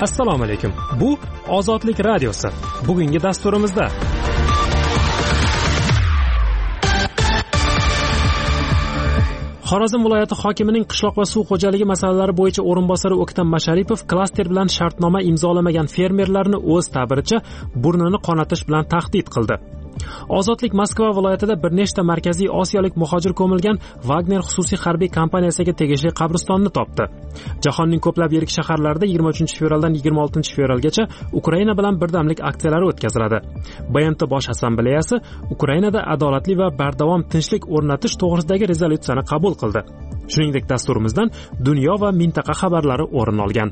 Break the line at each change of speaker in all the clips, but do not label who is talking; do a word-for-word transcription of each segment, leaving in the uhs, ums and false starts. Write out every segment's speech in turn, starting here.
Assalomu alaykum. Bu Ozodlik radiosi. Bugungi dasturimizda Xorazm viloyati hokimining qishloq va suv xo'jaligi masalalari bo'yicha o'rinbosari O'ktam Masharipov klaster bilan shartnoma imzolamagan fermerlarni o'z ta'biricha burnini qonatish bilan tahdid qildi. Ozodlik Moskva viloyatida bir nechta markaziy osiyolik muhojir ko'milgan Wagner xususiy harbiy kompaniyasiga tegishli qabristonni topdi. Jahonning ko'plab yirik shaharlarida yigirma uchinchi fevraldan yigirma oltinchi fevralgacha Ukraina bilan birdamlik aksiyalari o'tkaziladi. B M T Bosh assambleyasi Ukrainada adolatli va bardavom tinchlik o'rnatish to'g'risidagi rezolyutsiyani qabul qildi. Shuningdek, dasturimizdan dunyo va mintaqa xabarlari o'rin olgan.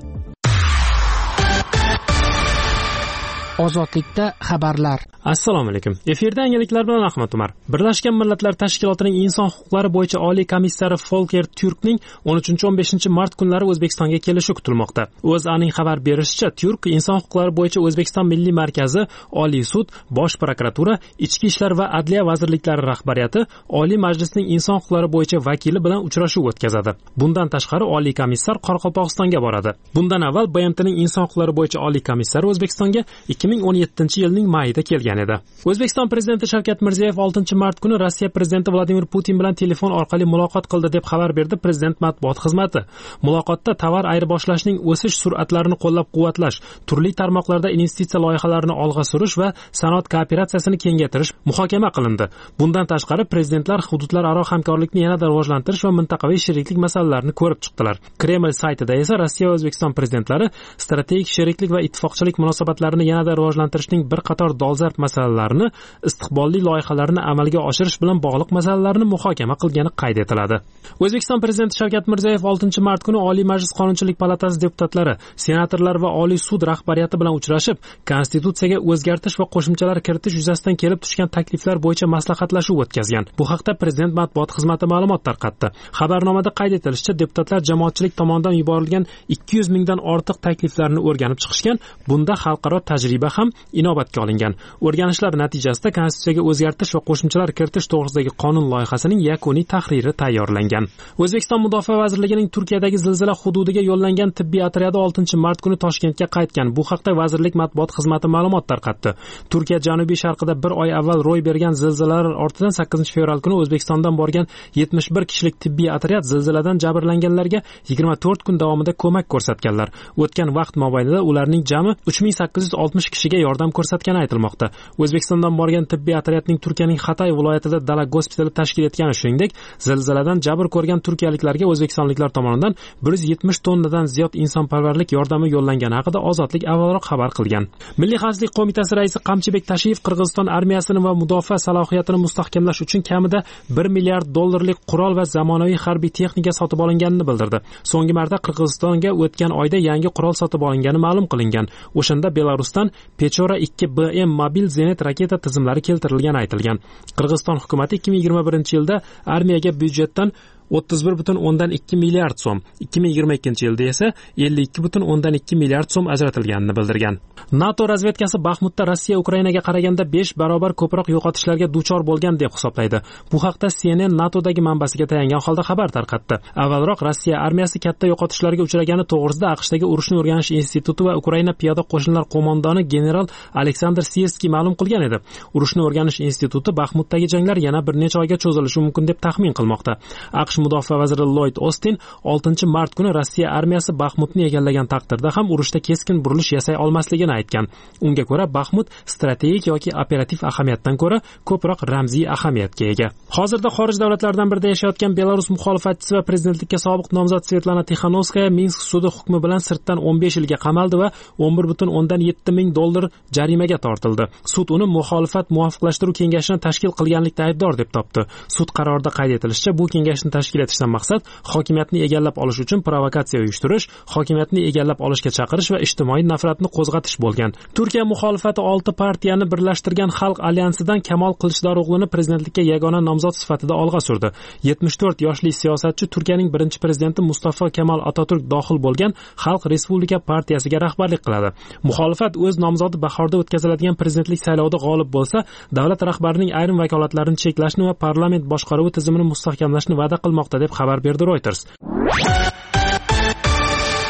Ozodlikda xabarlar.
Assalomu alaykum. Efirda yangiliklar bilan Ahmad Umar. Birlashgan Millatlar Tashkilotining inson huquqlari bo'yicha oliy komissari Volker Türkning o'n uchinchi o'n beshinchi mart kunlari O'zbekistonga kelishi kutilmoqda. O'zAning xabar berishicha, Türk inson huquqlari bo'yicha O'zbekiston Milliy markazi, Oliy sud, Bosh prokuratura, Ichki ishlar va Adliya vazirliklari rahbariyati, Oliy Majlisning inson huquqlari bo'yicha vakili bilan uchrashuv o'tkazadi. Bundan tashqari Oliy komissar Qoraqalpog'istonga boradi. Bundan avval B M T'ning inson huquqlari bo'yicha oliy komissari O'zbekistonga ikki ming o'n yettinchi yilning mayida kelgan edi. O'zbekiston prezidenti Shavkat Mirziyoyev oltinchi mart kuni Rossiya prezidenti Vladimir Putin bilan telefon orqali muloqot qildi deb xabar berdi prezident matbuot xizmati. Muloqotda tovar ayirboshlashning o'sish sur'atlarini qo'llab-quvvatlash, turli tarmoqlarda investitsiya loyihalarini olg'a surish va sanoat kooperatsiyasini kengaytirish muhokama qilindi. Bundan tashqari prezidentlar hududlararo hamkorlikni yanada rivojlantirish va mintaqaviy sheriklik masalalarini ko'rib chiqdilar. Kreml saytida esa Rossiya va O'zbekiston prezidentlari strategik sheriklik va ittifoqchilik munosabatlarini yanada rivojlantirishning bir qator dolzarb masalalarini, istiqbolli loyihalarni amalga oshirish bilan bog'liq masalalarni muhokama qilgani qayd etiladi. O'zbekiston prezidenti Shavkat Mirziyoyev oltinchi mart kuni Oliy Majlis Qonunchilik palatasi deputatlari, senatorlar va Oliy sud rahbariyati bilan uchrashib, konstitutsiyaga o'zgartirish va qo'shimchalar kiritish yuzasidan kelib tushgan takliflar bo'yicha maslahatlashuv o'tkazgan. Bu haqda prezident matbuot xizmati ma'lumot tarqatdi. Xabarnomada qayd etilishicha, deputatlar jamoatchilik tomonidan yuborilgan ikki yuz mingdan ortiq takliflarni o'rganib chiqishgan. Bunda xalqaro tajriba ham inobatga olingan. O'rganishlar natijasida konstitutsiyaga o'zgartirish va qo'shimchalar kiritish to'g'risidagi qonun loyihasining yakuniy tahriri tayyorlangan. O'zbekiston Mudofaa vazirligining Turkiyadagi zilzila hududiga yo'llangan tibbiy otryadi oltinchi mart kuni Toshkentga qaytgan. Bu haqda vazirlik matbuot xizmati ma'lumot tarqatdi. Turkiya janubiy sharqida bir oy avval ro'y bergan zilzilalar ortidan sakkizinchi fevral kuni O'zbekistondan borgan yetmish bir kishilik tibbiy otryad zilziladan jabrlanganlarga yigirma to'rt kun davomida ko'mak ko'rsatganlar. O'tgan vaqt mobaynida ularning jami uch ming sakkiz yuz oltmish kishiga yordam ko'rsatgani aytilmoqda. O'zbekistondan borgan tibbiy otryadning Turkiyaning Xatay viloyatida dala gospitali tashkil etgani, shuningdek, zilziladan jabr ko'rgan turkiyaliklarga o'zbekistonliklar tomonidan bir yuz yetmish tonnadan ziyod insonparvarlik yordami yo'llangani haqida Ozodlik avvalroq xabar qilgan. Milliy xavfsizlik qo'mitasi raisi Qamchibek Tashiyev Qirg'iziston armiyasini va mudofaa salohiyatini mustahkamlash uchun kamida bir milliard dollarlik qurol va zamonaviy harbiy texnika sotib olinganini bildirdi. So'nggi marta Qirg'izistonga o'tgan oyda yangi qurol sotib olingani ma'lum qilingan. O'shanda Belarusdan Pechora ikki B M mobil zenit raketa tizimlari keltirilgani aytilgan. Qirg'iziston hukumatı ikki ming yigirma birinchi yilda armiyaga byudjetdan o'ttiz bir butun o'ndan ikki milliard so'm, ikki ming yigirma ikkinchi yilda esa ellik ikki butun o'ndan ikki milliard so'm ajratilganini bildirgan. NATO razvedkasi Baxmutda Rossiya Ukrainaga qaraganda besh barobar ko'proq yo'qotishlarga duchor bo'lgan deb hisoblaydi. Bu haqda C N N NATOdagi manbasiga tayangan holda xabar tarqatdi. Avvalroq Rossiya armiyasi katta yo'qotishlarga uchragani to'g'risida AQShdagi urushni o'rganish instituti va Ukraina piyoda qo'shinlar qo'mondoni general Aleksandr Sirskiy ma'lum qilgan edi. Urushni o'rganish instituti Baxmutdagi janglar yana bir necha oyga cho'zilishi mumkin deb taxmin qilmoqda. AQSh Mudofaa vaziri Lloyd Austin oltinchi mart kuni Rossiya armiyasi Baxmutni egallagan taqdirda ham urushda keskin burilish yasay olmasligini aytgan. Unga ko'ra Baxmut strategik yoki operativ ahamiyatdan ko'ra ko'proq ramziy ahamiyatga ega. Hozirda xorij davlatlaridan birida yashayotgan Belarus muxolifatchisi va prezidentlikka sobiq nomzod Svetlana Tixanovskaya Minsk sudi hukmi bilan sirtdan o'n besh yilga qamaldi va o'n bir butun o'ndan yetti ming dollar jarimaga tortildi. Sud uni muxolifat muvofiqlashtiruv kengashini tashkil qilganlikda aybdor deb topdi. Sud qarorida qayd etilishicha, bu kengashni tashkil etishdan maqsad hokimiyatni egallab olish uchun provokatsiya uyushtirish, hokimiyatni egallab olishga chaqirish va ijtimoiy nafratni qo'zg'atish bo'lgan. Turkiya muxolifati olti partiyani birlashtirgan Xalq alyansidan Kamol Qilichdarog'lini prezidentlikka yagona nomzod sifatida olg'a surdi. yetmish to'rt yoshli siyosatchi Turkiyaning birinchi prezidenti Mustafa Kemal Atatürk dohil bo'lgan Xalq Respublika partiyasiga rahbarlik qiladi. Muxolifat o'z nomzodi bahorda o'tkaziladigan prezidentlik saylovida g'olib bo'lsa, davlat rahbarining ayrim vakolatlarini cheklashni va parlament boshqaruvi tizimini mustahkamlashni va'da qilmoqda deb xabar berdi Reuters.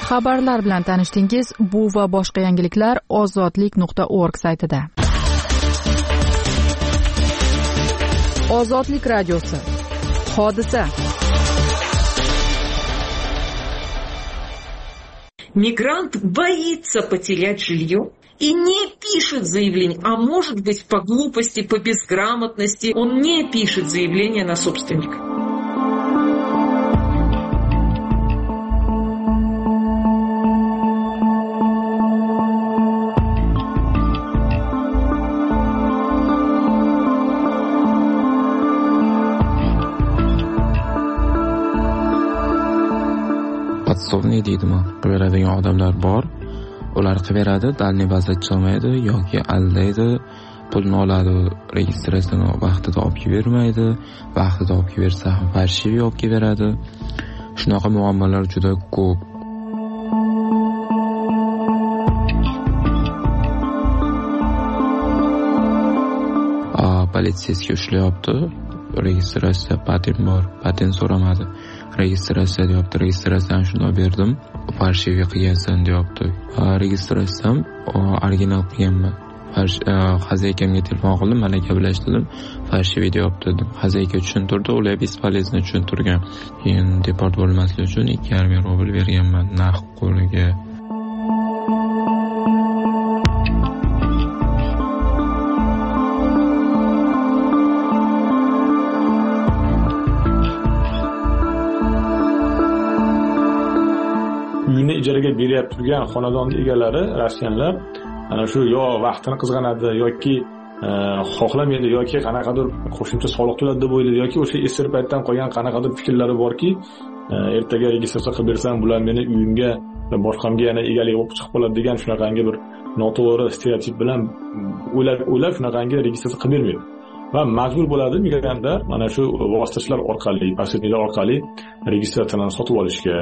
Xabarlar bilan tanishdingiz. Bu va boshqa yangiliklar ozodlik nuqta org saytida. Ozodlik radiosi. Hodisa.
Мигрант боится потерять жилье и не пишет заявление, а может быть по глупости, по безграмотности он не пишет заявление на собственника.
Podsovniy deydimi, qilaveradigan odamlar bor. Ular qilaveradi, dalniy bazacha olmaydi yoki aldaydi, pulni oladi, registratsiyani vaqtida olib bermaydi, vaqtida olib bersa ham farshivi olib beradi. Shunaqa muammolar juda ko'p. A, politsiyasiga ushlayapti. Registratsiya patent bor, patent so'ramadi. Registratsiya deyapti, registratsiyani shunday berdim, farshivi qilgansan deyapti. Registratsiyam original qilganman. Xazaykamga telefon qildim, mana gaplashdim, farshivi deyapti dedim. Xazayka tushuntirdi, ular bespolezno tushuntirgan. Keyin deport bo'lmaslik uchun ikki yarim ming rubl berganman naqd qo'liga.
Uyni ijaraga berib turgan xonadon egalari rossiyanlar ana shu yo vaqtini qizg'anadi yoki xohlamaydi yoki qanaqadir qo'shimcha soliq to'ladi deb o'ylaydi yoki o'sha esir paytdan qolgan qanaqadir fikrlari borki, ertaga registratsiya qilib bersam bular meni uyimga va boshqamga yana egalik bo'lib chiqib qoladi degan shunaqangi bir noto'g'ri stereotip bilan o'ylab o'ylab shunaqangi registratsiya qilib bermaydi. Va majbur bo'ladi migrantlar mana shu vositachilar orqali, posredniklar orqali registratsiyani sotib olishga.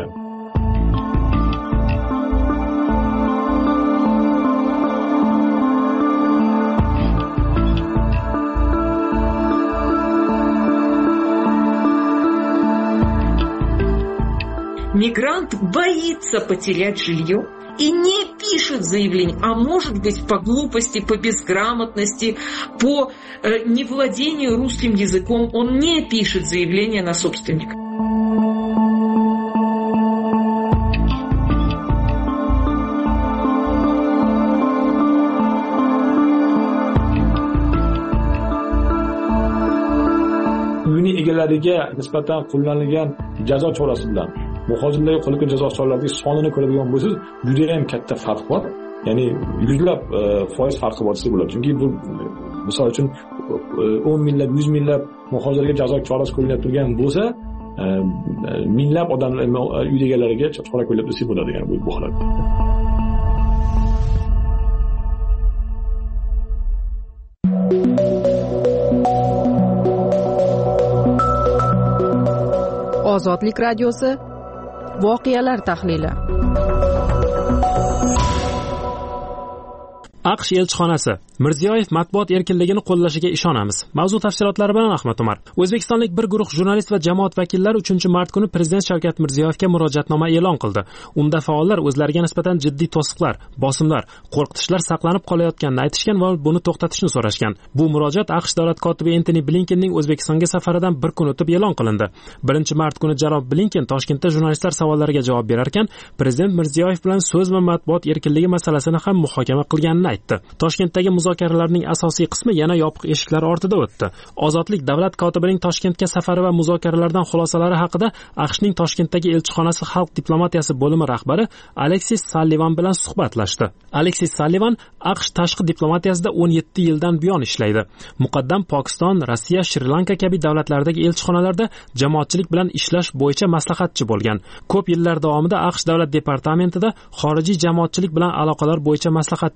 Мигрант боится потерять жилье и не пишет заявление, а может быть по глупости, по безграмотности, по э, невладению русским языком он не пишет заявление на собственника.
Uyning egalariga nisbatan qo'llanilgan jazo chorasi bilan muhojirlarga qo'llangan jazo choralarining sonini ko'radigan bo'lsangiz, juda ham katta farq bor. Ya'ni yuzlab foiz farqi bor desa bo'ladi. Chunki bu misol uchun o'n minglab, yuz minglab muhojirlarga jazo chorasi qo'llanib turgan bo'lsa, minglab odamlar uy egalariga chora qo'llab desa bo'ladi, ya'ni bu bu holat.
Ozodlik radiosi. Voqealar tahlili.
AQSh elchixonasi: Mirziyoyev matbuot erkinligini qo'llashiga ishonamiz. Mavzu tafsilotlari bilan Ahmad Umar. O'zbekistonlik bir guruh jurnalist va jamoat vakillari uchinchi mart kuni Prezident Shavkat Mirziyoyevga murojaatnoma e'lon qildi. Unda faollar o'zlariga nisbatan jiddiy to'siqlar, bosimlar, qo'rqitishlar saqlanib qolayotganini aytishgan va buni to'xtatishni so'rashgan. Bu murojaat AQSh davlat kotibi Entoni Blinkenning O'zbekistonga safaridan bir kun o'tib e'lon qilindi. birinchi mart kuni janob Blinken Toshkentda jurnalistlar savollariga javob berar ekan, Prezident Mirziyoyev bilan so'z va matbuot erkinligi masalasini ham muhokama qilganini aytdi. Toshkentdagi muzokaralarning asosiy qismi yana yopiq eshiklar ortida o'tdi. Ozodlik davlat kotibining Toshkentga safari va muzokaralardan xulosalari haqida AQShning Toshkentdagi elchixonasi xalq diplomatiyasi bo'limi rahbari Aleksis Sallivan bilan suhbatlashdi. Aleksis Sallivan AQSh tashqi diplomatiyasida o'n yetti yildan buyon ishlaydi. Muqaddam Pokiston, Rossiya, Shri-Lanka kabi davlatlardagi elchixonalarda jamoatchilik bilan ishlash bo'yicha maslahatchi bo'lgan. Ko'p yillar davomida AQSh davlat departamentida xorijiy jamoatchilik bilan aloqalar bo'yicha maslahatchi bo'lgan.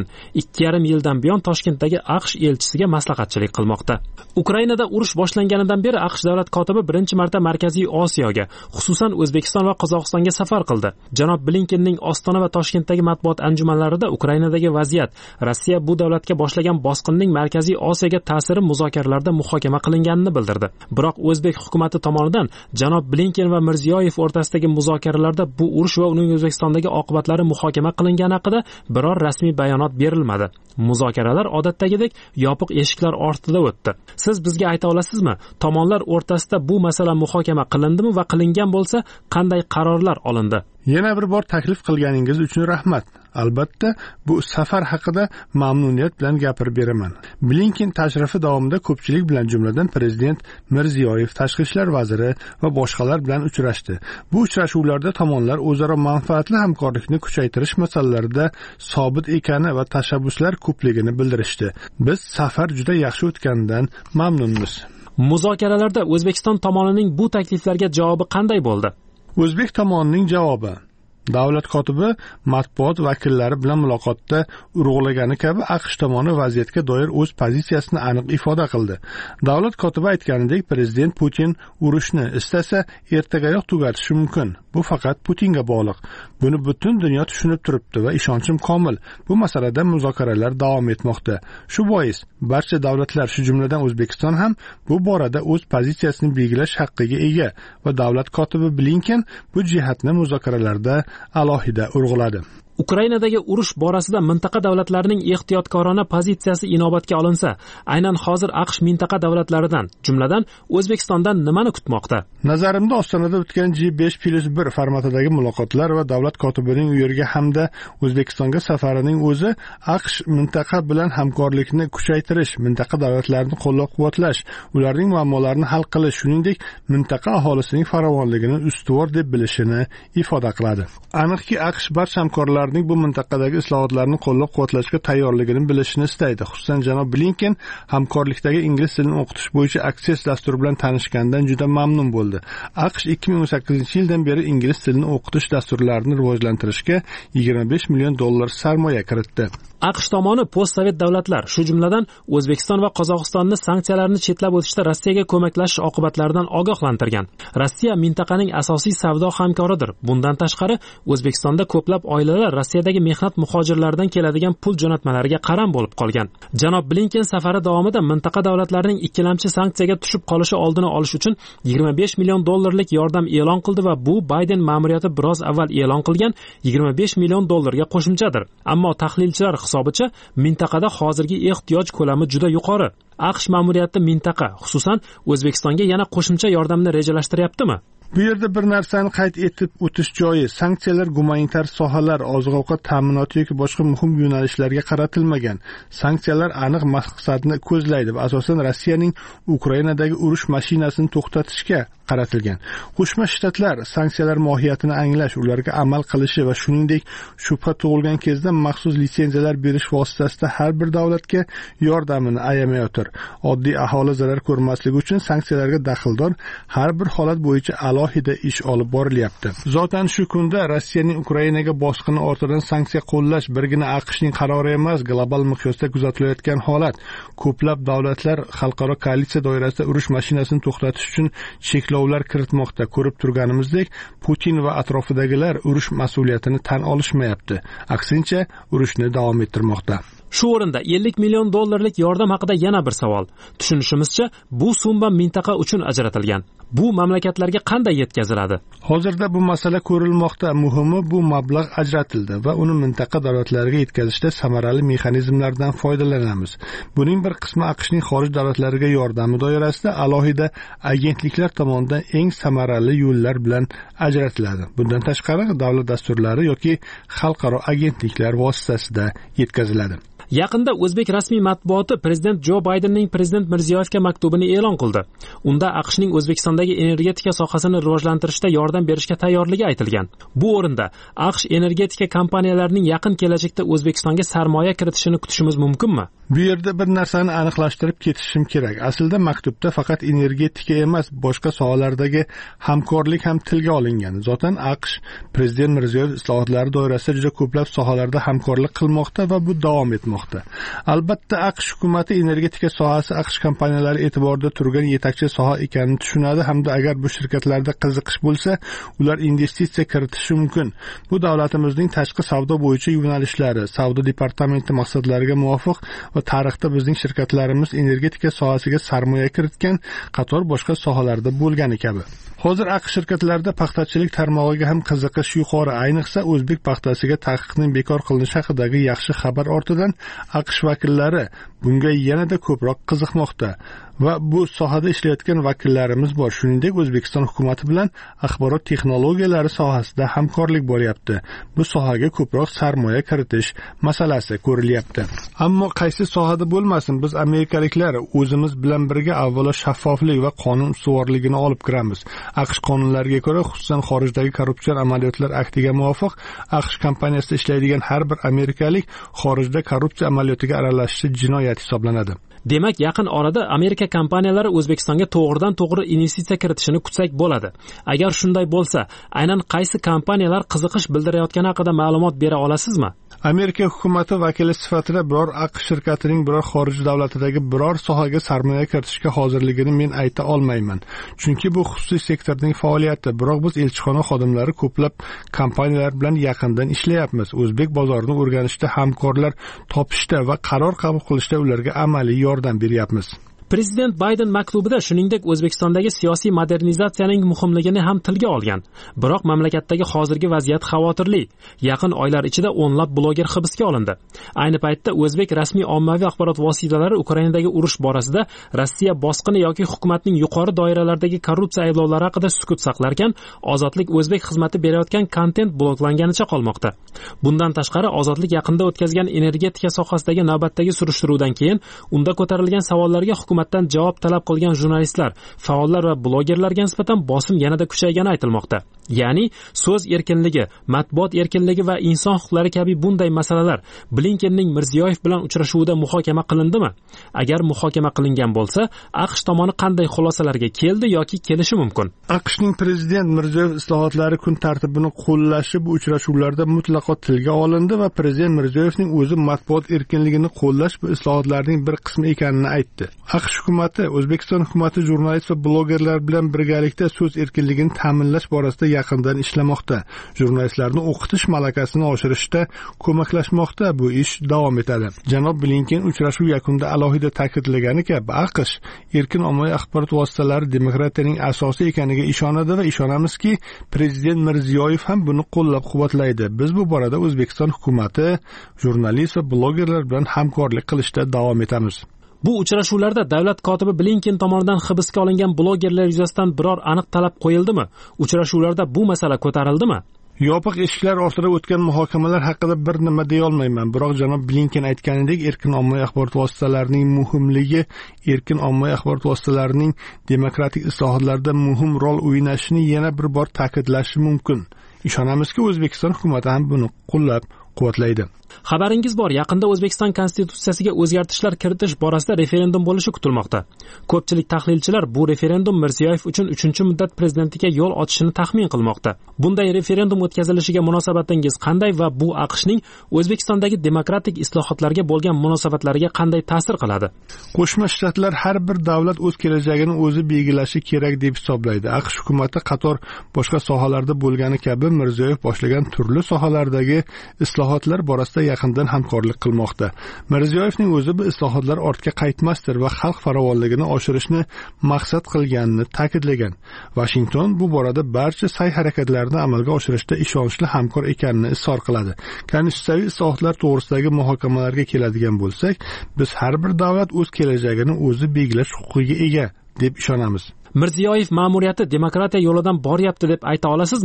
ikki yarim yildan buyon Toshkentdagi AQSh elchisiga maslahatchilik qilmoqda. Ukrainada urush boshlanganidan beri AQSh davlat kotibi birinchi marta Markaziy Osiyoga, xususan O'zbekiston va Qozog'istonga safar qildi. Janob Blinkenning Ostona va Toshkentdagi matbuot anjumanlarida Ukrainadagi vaziyat, Rossiya bu davlatga boshlagan bosqinning Markaziy Osiyoga ta'siri muzokaralarda muhokama qilinganini bildirdi. Biroq O'zbek hukumatı tomonidan janob Blinken va Mirziyoyev o'rtasidagi muzokaralarda bu urush va uning O'zbekistondagi oqibatlari muhokama qilingani haqida biror rasmiy bayonot berilmadi. Muzokaralar odatdagidek yopiq eshiklar ortida o'tdi. Siz bizga ayta olasizmi, tomonlar o'rtasida bu masala muhokama qilindimi va qilingan bo'lsa, qanday qarorlar olindi?
Yana bir bor taklif qilganingiz uchun rahmat. Albatta, bu safar haqida mamnuniyat bilan gapirib beraman. Blinken tashrifi davomida ko'pchilik bilan, jumladan prezident Mirziyoyev, tashqi ishlar vaziri va boshqalar bilan uchrashdi. Bu uchrashuvlarda tomonlar o'zaro manfaatli hamkorlikni kuchaytirish masalalarida sobit ekani va tashabbuslar ko'pligini bildirishdi. Biz safar juda yaxshi o'tganidan mamnunmiz.
Muzokaralarda O'zbekiston tomonining bu takliflarga javobi qanday bo'ldi?
O'zbek tomonining javobi: davlat kotibi matbuot vakillari bilan muloqotda urg'ulagani kabi AQSh tomoni vaziyatga doir o'z pozitsiyasini aniq ifoda qildi. Davlat kotibi aytganidek, prezident Putin urushni istasa ertagayoq tugatishi mumkin. Bu faqat Putinga bog'liq. Buni butun dunyo tushunib turibdi va ishonchim komil. Bu masalada muzokaralar davom etmoqda. Shu bois barcha davlatlar, shu jumladan O'zbekiston ham bu borada o'z pozitsiyasini belgilash haqqiga ega va davlat kotibi Blinken bu jihatni muzokaralarda alohida urg'uladi.
Ukrainadagi urush borasida mintaqa davlatlarining ehtiyotkorona pozitsiyasi inobatga olinsa, aynan hozir AQSh mintaqa davlatlaridan, jumladan O'zbekistondan nimani kutmoqda?
Nazarimda Ostonada o'tgan G besh plus bir formatidagi muloqotlar va davlat kotibining u yerga hamda O'zbekistonga safarining o'zi AQSh mintaqa bilan hamkorlikni kuchaytirish, mintaqa davlatlarini qo'llab-quvvatlash, ularning muammolarini hal qilish, shuningdek mintaqa aholisining farovonligini ustuvor deb bilishini ifoda qiladi. Aniqki, AQSh barcha hamkorlar bu mintaqadagi islohotlarni qo'llab-quvvatlashga tayyorligini bilishni istaydi. Xususan, janob Blinken hamkorlikdagi ingliz tilini o'qitish bo'yicha Access dasturi bilan tanishgandan juda mamnun bo'ldi. AQSh ikki ming o'n sakkizinchi yildan beri ingliz tilini o'qitish dasturlarini rivojlantirishga yigirma besh million dollar sarmoya kiritdi.
AQSh tomoni postsovet davlatlar, shu jumladan O'zbekiston va Qozog'istonni sanksiyalarni chetlab o'tishda Rossiyaga ko'maklashish oqibatlaridan ogohlantirgan. Rossiya mintaqaning asosiy savdo hamkoridir. Bundan tashqari, O'zbekistonda ko'plab oilalar Rossiyadagi mehnat muhojirlaridan keladigan pul jo'natmalariga qaram bo'lib qolgan. Janob Blinken safari davomida mintaqa davlatlarining ikkilamchi sanksiyaga tushib qolishi oldini olish uchun yigirma besh million dollarlik yordam e'lon qildi va bu Bayden ma'muriyati biroz avval e'lon qilgan yigirma besh million dollarga qo'shimchadir. Ammo tahlilchilar hisobicha mintaqada hozirgi ehtiyoj ko'lami juda yuqori. AQSh ma'muriyati mintaqa, xususan O'zbekistonga yana qo'shimcha yordamni rejalashtiryaptimi?
Bu yerda bir narsani qayd etib o'tish joiz. Sanksiyalar gumanitar sohalar, oziq-ovqat ta'minoti yoki boshqa muhim yo'nalishlarga qaratilmagan. Sanksiyalar aniq maqsadni ko'zlaydi va asosan Rossiyaning Ukrainadagi urush mashinasini to'xtatishga qaratilgan. Qo'shma Shtatlar sanksiyalar mohiyatini anglash, ularga amal qilishi va shuningdek shubha tug'ilgan kezda maxsus litsenziyalar berish vositasida har bir davlatga yordamini ayamayotir. Oddiy aholi zarar ko'rmasligi uchun sanksiyalarga daxldor har bir holat bo'yicha alohida ish olib borilyapti. Zotan shu kunda Rossiyaning Ukrainaga bosqini ortidan sanksiya qo'llash birgina AQShning qarori emas, global miqyosda kuzatilayotgan holat. Ko'plab davlatlar xalqaro koalitsiya doirasida urush mashinasini to'xtatish uchun cheklovlar kiritmoqda. Ko'rib turganimizdek, Putin va atrofidagilar urush mas'uliyatini tan olishmayapti. Aksincha, urushni davom ettirmoqda.
Shu o'rinda ellik million dollarlik yordam haqida yana bir savol. Tushunishimizcha, bu summa mintaqa uchun ajratilgan. Bu mamlakatlarga qanday yetkaziladi?
Hozirda bu masala ko'rilmoqda. Muhimi, bu mablag' ajratildi va uni mintaqa davlatlariga yetkazishda samarali mexanizmlardan foydalanamiz. Buning bir qismi AQShning xorij davlatlariga yordami doirasida alohida agentliklar tomonidan eng samarali yo'llar bilan ajratiladi. Bundan tashqari, davlat dasturlari yoki xalqaro agentliklar vositasida yetkaziladi.
Yaqinda o'zbek rasmiy matbuoti prezident Jo Baydenning prezident Mirziyoyevga maktubini e'lon qildi. Unda AQShning O'zbekistondagi energetika sohasini rivojlantirishda yordam berishga tayyorligi aytilgan. Bu o'rinda AQSh energetika kompaniyalarining yaqin kelajakda O'zbekistonga sarmoya kiritishini kutishimiz mumkinmi?
Bu yerda bir narsani aniqlashtirib ketishim kerak. Aslida maktubda faqat energetika emas, boshqa sohalardagi hamkorlik ham tilga olingan. Zotan AQSh prezident Mirziyoyev islohotlari doirasida juda ko'plab sohalarda hamkorlik qilmoqda va bu davom etmoqda. Albatta AQSh hukumatı energetika sohasi AQSh kompaniyalari e'tiborida turgan yetakchi soha ekanini tushunadi hamda agar bu shirkatlarda qiziqish bo'lsa, ular investitsiya kiritishi mumkin. Bu davlatimizning tashqi savdo bo'yicha yo'nalishlari, savdo departamenti maqsadlariga muvofiq va tarixda bizning shirkatlarimiz energetika sohasiga sarmoya kiritgan qator boshqa sohalarda bo'lgani kabi. Hozir AQSh shirkatlarida paxtachilik tarmog'iga ham qiziqish yuqori, ayniqsa o'zbek paxtasiga taqiqning bekor qilinishi haqidagi yaxshi xabar ortidan AQSh vakillari bunga yanada ko'proq qiziqmoqda va bu sohada ishlayotgan vakillarimiz bor. Shuningdek, O'zbekiston hukumatı bilan axborot texnologiyalari sohasida hamkorlik bo'lyapti. Bu sohaga ko'proq sarmoya kiritish masalasi ko'rilyapti. Ammo qaysi sohada bo'lmasin, biz amerikaliklar o'zimiz bilan birga avvalo shaffoflik va qonun ustuvorligini olib kiramiz. AQSh qonunlariga ko'ra, xususan xorijdagi korrupsion amaliyotlar aktiga muvofiq, AQSh kompaniyasida ishlaydigan har bir amerikalik xorijda korrupsiya amaliyotiga aralashishi jinoyat hisoblanadi.
Demak, yaqin orada Amerika kompaniyalari O'zbekistonga to'g'ridan to'g'ri investitsiya kiritishini kutsak bo'ladi. Agar shunday bo'lsa, aynan qaysi kompaniyalar qiziqish bildirayotgani haqida ma'lumot bera olasizmi?
Amerika hukumati vakili sifatida biror AQSh shirkatining biror xorij davlatidagi biror sohaga sarmoya kiritishga hozirligini men ayta olmayman. Chunki bu xususiy sektorning faoliyati. Biroq biz elchixona xodimlari ko'plab kompaniyalar bilan yaqindan ishlayapmiz. O'zbek bozorini o'rganishda, hamkorlar topishda va qaror qabul qilishda ularga amaliy yordam beryapmiz.
Prezident Bayden maktubida shuningdek O'zbekistondagi siyosiy modernizatsiyaning muhimligini ham tilga olgan. Biroq mamlakatdagi hozirgi vaziyat xavotirli. Yaqin oylar ichida o'nlab bloger hibsga olindi. Ayni paytda o'zbek rasmiy ommaviy axborot vositalari Ukrainadagi urush borasida Rossiya bosqini yoki hukumatning yuqori doiralaridagi korrupsiya ayblovlari haqida sukut saqlarkan, Ozodlik o'zbek xizmati berayotgan kontent bloklanganicha qolmoqda. Bundan tashqari, Ozodlik yaqinda o'tkazgan energetika sohasidagi navbatdagi surishtiruvdan keyin unda ko'tarilgan savollarga hukumat hukumatdan javob talab qilgan jurnalistlar, faollar va blogerlarga nisbatan bosim yanada kuchaygani aytilmoqda. Ya'ni so'z erkinligi, matbuot erkinligi va inson huquqlari kabi bunday masalalar Blinkenning Mirziyoyev bilan uchrashuvida muhokama qilindimi? Agar muhokama qilingan bo'lsa, AQSh tomoni qanday xulosalarga keldi yoki kelishi mumkin?
AQShning prezident Mirziyoyev islohotlari kun tartibini qo'llashi bu uchrashuvlarda mutlaqo tilga olindi va prezident Mirziyoyevning o'zi matbuot erkinligini qo'llash bu islohotlarning bir qismi ekanini aytdi. AQSh hukumati, O'zbekiston hukumati jurnalist va blogerlar bilan birgalikda so'z erkinligini ta'minlash borasida yaqindan ishlamoqda. Jurnalistlarni o'qitish malakasini oshirishda ko'maklashmoqda. Bu ish davom etadi. Janob Blinken uchrashuv yakunida alohida ta'kidlagani kabi, AQSh erkin ommaviy axborot vositalari demokratiyaning asosi ekaniga ishonadi va ishonamizki, prezident Mirziyoyev ham buni qo'llab-quvvatlaydi. Biz bu borada O'zbekiston hukumati, jurnalist va blogerlar bilan hamkorlik qilishda davom etamiz.
Bu uchrashuvlarda davlat kotibi Blinken tomonidan hibsga olingan blogerlar yuzasidan biror aniq talab qo'yildimi? Uchrashuvlarda bu masala ko'tarildimi?
Yopiq eshiklar ortida o'tgan muhokamalar haqida bir nima deya olmayman. Biroq janob Blinken aytganidek, erkin ommaviy axborot vositalarining muhimligi, erkin ommaviy axborot vositalarining demokratik islohotlarda muhim rol o'ynashini yana bir bor ta'kidlashi mumkin. Ishonamizki, O'zbekiston hukumati ham buni qo'llab quvvatlaydi.
Xabaringiz bor, yaqinda O'zbekiston konstitutsiyasiga o'zgartishlar kiritish borasida referendum bo'lishi kutilmoqda. Ko'pchilik tahlilchilar bu referendum Mirziyoyev uchun uchinchi muddat prezidentligiga yo'l ochishini taxmin qilmoqda. Bunday referendum o'tkazilishiga munosabatingiz qanday va bu AQShning O'zbekistondagi demokratik islohotlarga bo'lgan munosabatlariga qanday ta'sir qiladi?
Qo'shma Shtatlar har bir davlat o'z kelajagini o'zi belgilashi kerak deb hisoblaydi. AQSh hukumati qator boshqa sohalarda bo'lgani kabi Mirziyoyev boshlagan turli sohalardagi islohotlar borasida yaqindan hamkorlik qilmoqda. Mirziyoyevning o'zi bu islohotlar ortga qaytmasdir va xalq farovonligini oshirishni maqsad qilganini ta'kidlagan. Washington bu borada barcha sa'y-harakatlarni amalga oshirishda ishonchli hamkor ekanini izhor qiladi. Konstitutsiyaviy islohotlar to'g'risidagi muhokamalarga keladigan bo'lsak, biz har bir davlat o'z kelajagini o'zi belgilash huquqiga ega deb ishonamiz.
Mirziyoyev ma'muriyati demokratiya yo'lidan boryapti deb ayta olasizmi?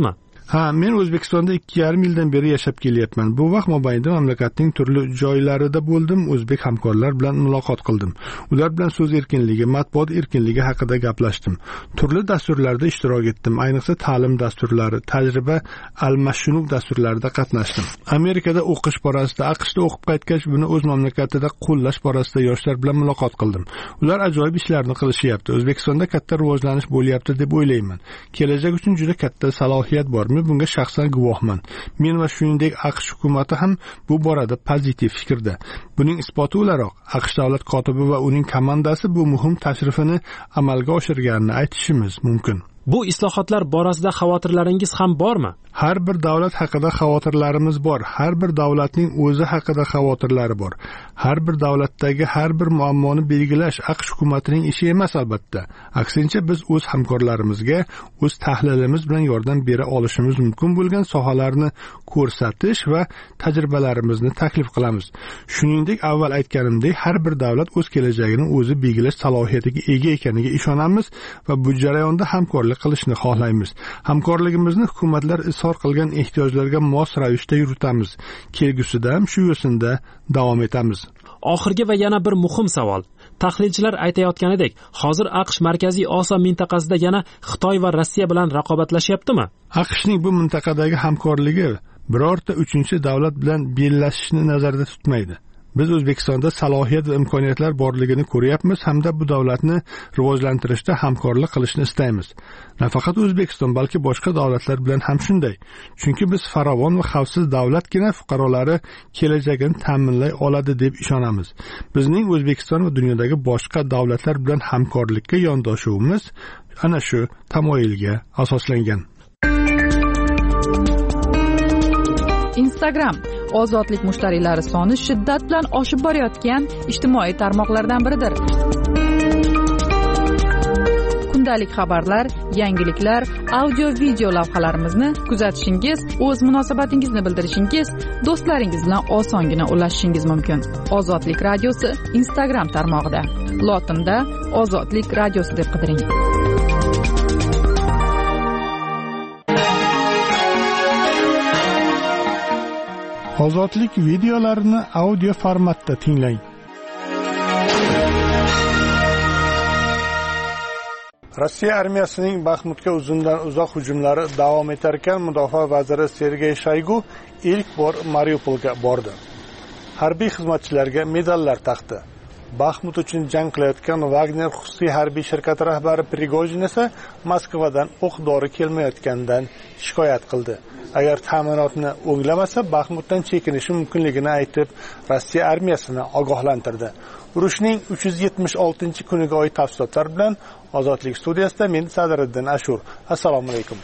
Ha, men O'zbekistonda ikki yarim yildan beri yashab kelyapman. Bu vaqt mobaynida mamlakatning turli joylarida bo'ldim, o'zbek hamkorlar bilan muloqot qildim. Ular bilan so'z erkinligi, matbuot erkinligi haqida gaplashdim. Turli dasturlarda ishtirok etdim, ayniqsa ta'lim dasturlari, tajriba almashinuv dasturlarida qatnashdim. Amerikada o'qish borasida, AQShda o'qib qaytgach, buni o'z mamlakatida qo'llash borasida yoshlar bilan muloqot qildim. Ular ajoyib ishlarni qilishyapti. O'zbekistonda katta rivojlanish bo'lyapti deb o'ylayman. Kelajak uchun juda katta salohiyat bor. Men bunga shaxsan guvohman. Men va shuningdek AQSh hukumatı ham bu borada pozitiv fikrda. Buning isboti o'laroq AQSh davlat kotibi va uning komandasi bu muhim tashrifini amalga oshirganini aytishimiz mumkin.
Bu islohotlar borasida xavotirlaringiz ham bormi?
Har bir davlat haqida xavotirlarimiz bor. Har bir davlatning o'zi haqida xavotirlari bor. Har bir davlatdagi har bir muammoni belgilash AQSh hukumatining ishi emas albatta. Aksincha biz o'z hamkorlarimizga o'z tahlilimiz bilan yordam bera olishimiz mumkin bo'lgan sohalarni ko'rsatish va tajribalarimizni taklif qilamiz. Shuningdek, avval aytganimdek, har bir davlat o'z kelajagini o'zi belgilash salohiyatiga ega ekaniga ishonamiz va bu jarayonda hamkorlik qilishni xohlaymiz. Hamkorligimizni hukumatlar izhor qilgan ehtiyojlarga mos ravishda yuritamiz. Kelgusida ham shu yo'sinda davom etamiz.
Oxirgi va yana bir muhim savol. Tahlilchilar aytayotganidek, hozir AQSh Markaziy Osiyo mintaqasida yana Xitoy va Rossiya bilan raqobatlashyaptimi?
AQShning bu mintaqadagi hamkorligi birorta uchinchi davlat bilan bellashishni nazarda tutmaydi. Biz O'zbekistonda salohiyat va imkoniyatlar borligini ko'ryapmiz hamda bu davlatni rivojlantirishda hamkorlik qilishni istaymiz. Nafaqat O'zbekiston, balki boshqa davlatlar bilan ham shunday. Chunki biz farovon va xavfsiz davlatgina fuqarolari kelajagini ta'minlay oladi deb ishonamiz. Bizning O'zbekiston va dunyodagi boshqa davlatlar bilan hamkorlikka yondoshuvimiz ana shu tamoyilga asoslangan.
Instagram ozodlik mushtariylari soni shiddat bilan oshib borayotgan ijtimoiy tarmoqlardan biridir. Kundalik xabarlar, yangiliklar, audio-video lavhalarimizni kuzatishingiz, o'z munosabatingizni bildirishingiz, do'stlaringiz bilan osongina ulashishingiz mumkin. Ozodlik radiosi Instagram tarmog'ida. Lotinda Ozodlik radiosi deb qidiring.
Ozodlik videolarini audio formatda tinglang. Rossiya armiyasining Baxmutga uzundan uzoq hujumlari davom etar ekan, mudofaa vaziri Sergey Shoygu ilk bor Mariupolga bordi. Harbiy xizmatchilarga medallar taqdi. Baxmut uchun jang qilayotgan Wagner xususiy harbiy shirkati rahbari Prigojin esa Moskvadan o'q-dori kelmayotganidan shikoyat qildi. Agar ta'minotni o'nglamasa, Baxmutdan chekinishi mumkinligini aytib, Rossiya armiyasini ogohlantirdi. Urushning uch yuz yetmish oltinchi kuniga oid tafsilotlar bilan Ozodlik studiyasida men Sadriddin Ashur. Assalomu alaykum.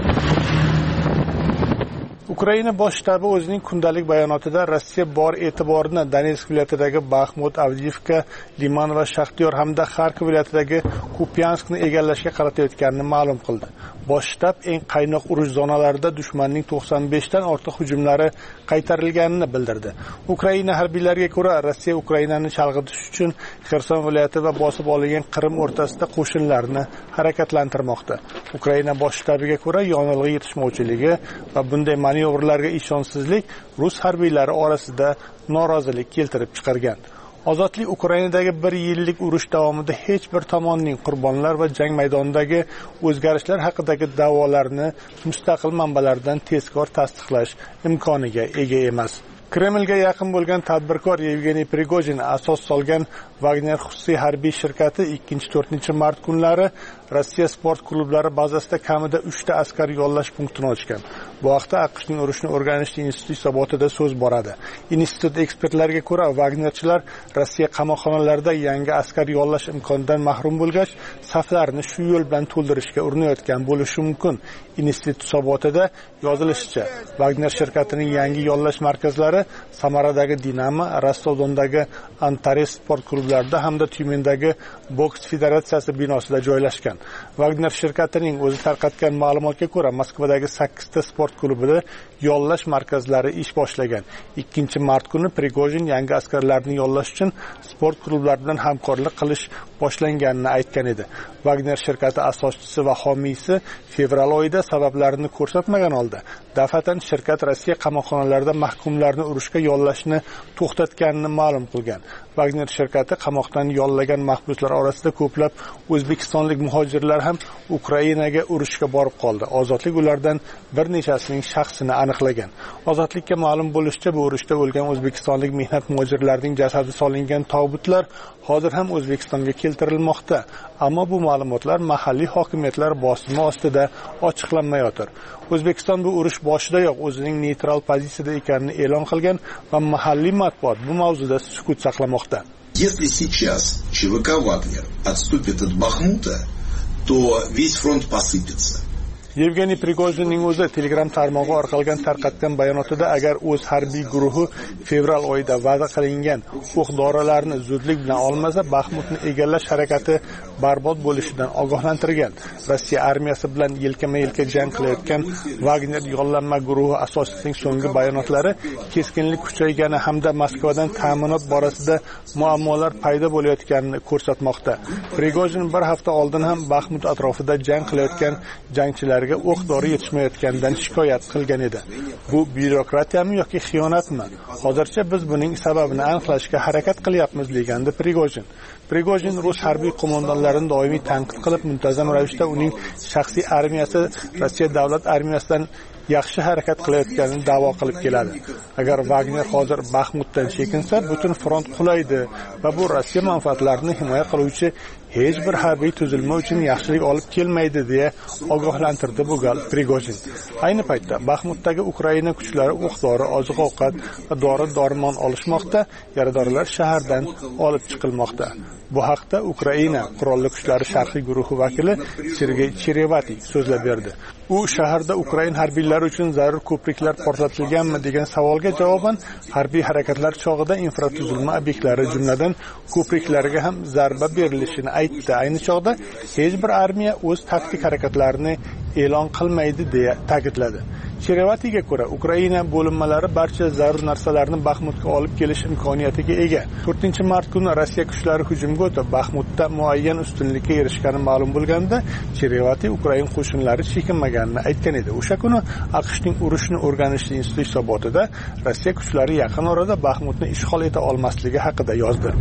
Ukraina bosh shtabi o'zining kundalik bayonotida Rossiya bor e'tiborini Donetsk viloyatidagi Baxmut, Avdiivka, Liman va Shaxtyor hamda Xarkov viloyatidagi Kupyanskni egallashga qaratayotganini ma'lum qildi. Bosh shtab eng qaynoq urush zonalarida dushmanning to'qson besh dan ortiq hujumlari qaytarilganini bildirdi. Ukraina harbiylariga ko'ra, Rossiya Ukrainani chalg'itish uchun Xerson viloyati va bosib olingan Qrim o'rtasida qo'shinlarni harakatlantirmoqda. Ukraina bosh shtabiga ko'ra, yonilg'i yetishmovchiligi va bunday manevrlarga ishonchsizlik rus harbiylari orasida norozilik keltirib chiqargan. Ozodlik Ukrainadagi bir yillik urush davomida hech bir tomonning qurbonlar va jang maydonidagi o'zgarishlar haqidagi da'volarni mustaqil manbalardan tezkor tasdiqlash imkoniga ega emas. Kremlga yaqin bo'lgan tadbirkor Yevgeniy Prigojin asos solgan Wagner xususiy harbiy shirkati ikkinchi to'rtinchi mart kunlari Rossiya sport klublari bazasida kamida uchta askar yollash punktini ochgan. Bu haqda AQShning urushni o'rganish instituti hisobotida so'z boradi. Institut ekspertlariga ko'ra, Wagnerchilar Rossiya qamoqxonalarida yangi askar yollash imkonidan mahrum bo'lgach, saflarini shu yo'l bilan to'ldirishga urinayotgan bo'lishi mumkin. Institut hisobotida yozilishicha, Wagner shirkatining yangi yollash markazlari klublari Samaradagi Dinamo, Rostov-Dondagi Antares sport klublarida hamda Tyumendagi boks federatsiyasi binosida joylashgan. Wagner shirkatining o'zi tarqatgan ma'lumotga ko'ra, Moskvadagi sakkizta sport klubida yollash markazlari ish boshlagan. ikkinchi mart kuni Prigojin yangi askarlarni yollash uchun sport klublari bilan hamkorlik qilish boshlanganini aytgan edi. Wagner shirkati asoschisi va homiysi fevral oyida sabablarini ko'rsatmagan holda daf'atan shirkat Rossiya qamoqxonalarida mahkumlarni urushga yollashni to'xtatganini ma'lum qilgan. Wagner shirkati qamoqdan yollagan mahbuslar orasida ko'plab o'zbekistonlik muhojirlar ham Ukrainaga urushga borib qoldi. Ozodlik ulardan bir nechasining shaxsini aniqlagan. Ozodlikka ma'lum bo'lishicha, bu urushda o'lgan o'zbekistonlik mehnat muhojirlarining jasadi solingan tobutlar hozir ham O'zbekistonga keltirilmoqda. Ammo bu ma'lumotlar mahalliy hokimiyatlar bosimi ostida ochiqlanmayotir. O'zbekiston bu urush boshidayoq o'zining neytral pozitsiyada ekanini e'lon qilgan va mahalliy matbuot bu mavzuda sukut saqlamoqda.
Если сейчас ЧВК «Вагнер» отступит от Бахмута, то весь фронт посыпется.
Yevgeniy Prigojinning o'zi Telegram tarmog'i orqali tarqatgan bayonotida agar o'z harbiy guruhi fevral oyida va'da qilingan o'q-dorilarni zudlik bilan olmasa, Baxmutni egallash harakati barbod bo'lishidan ogohlantirgan. Rossiya armiyasi bilan yelkama-yelka jang qilayotgan Wagner yollanma guruhi asoschisining so'nggi bayonotlari keskinlik kuchaygani hamda Moskvadan ta'minot borasida muammolar paydo bo'layotganini ko'rsatmoqda. Prigojin bir hafta oldin ham Baxmut atrofida jang qilayotgan jangchilar o'q-dori yetishmayotganidan shikoyat qilgan edi. Bu byurokratiyami yoki xiyonatmi? Hozircha biz buning sababini aniqlashga harakat qilyapmiz, degandi Prigojin. Prigojin rus harbiy qo'mondonlarini doimiy tanqid qilib, muntazam ravishda uning shaxsiy armiyasi Rossiya davlat armiyasidan yaxshi harakat qilayotganini da'vo qilib keladi. Agar Wagner hozir Baxmutdan chekinsa, butun front qulaydi va bu Rossiya manfaatlarini himoya qiluvchi hech bir harbiy tuzilma uchun yaxshilik olib kelmaydi deya ogohlantirdi bu gal Prigojin. Ayni paytda Baxmutdagi Ukraina kuchlari o'q-dori, oziq-ovqat va dori-dormon olishmoqda, yaradorlar shahardan olib chiqilmoqda. Bu haqda Ukraina qurolli kuchlari sharqiy guruhi vakili Sergey Cherevati so'zlab berdi. U shaharda Ukraina harbiylari uchun zarur ko'priklar portlatilganmi degan savolga javoban harbiy harakatlar chog'ida infratuzilma obyektlari, jumladan ko'priklarga ham zarba berilishini aytdi. Ayni chog'da hech bir armiya o'z taktik harakatlarini e'lon qilmaydi deya ta'kidladi. Cherevatiga ko'ra, Ukraina bo'linmalari barcha zarur narsalarni Baxmutga olib kelish imkoniyatiga ega. to'rtinchi mart kuni Rossiya kuchlari hujumga o'tib, Baxmutda muayyan ustunlikka erishgani ma'lum bo'lganda, Cherevati Ukraina qo'shinlari chekinmaganini aytgan edi. O'sha kuni AQShning urushni o'rganish instituti hisobotida Rossiya kuchlari yaqin orada Baxmutni ishg'ol eta olmasligi haqida yozdi.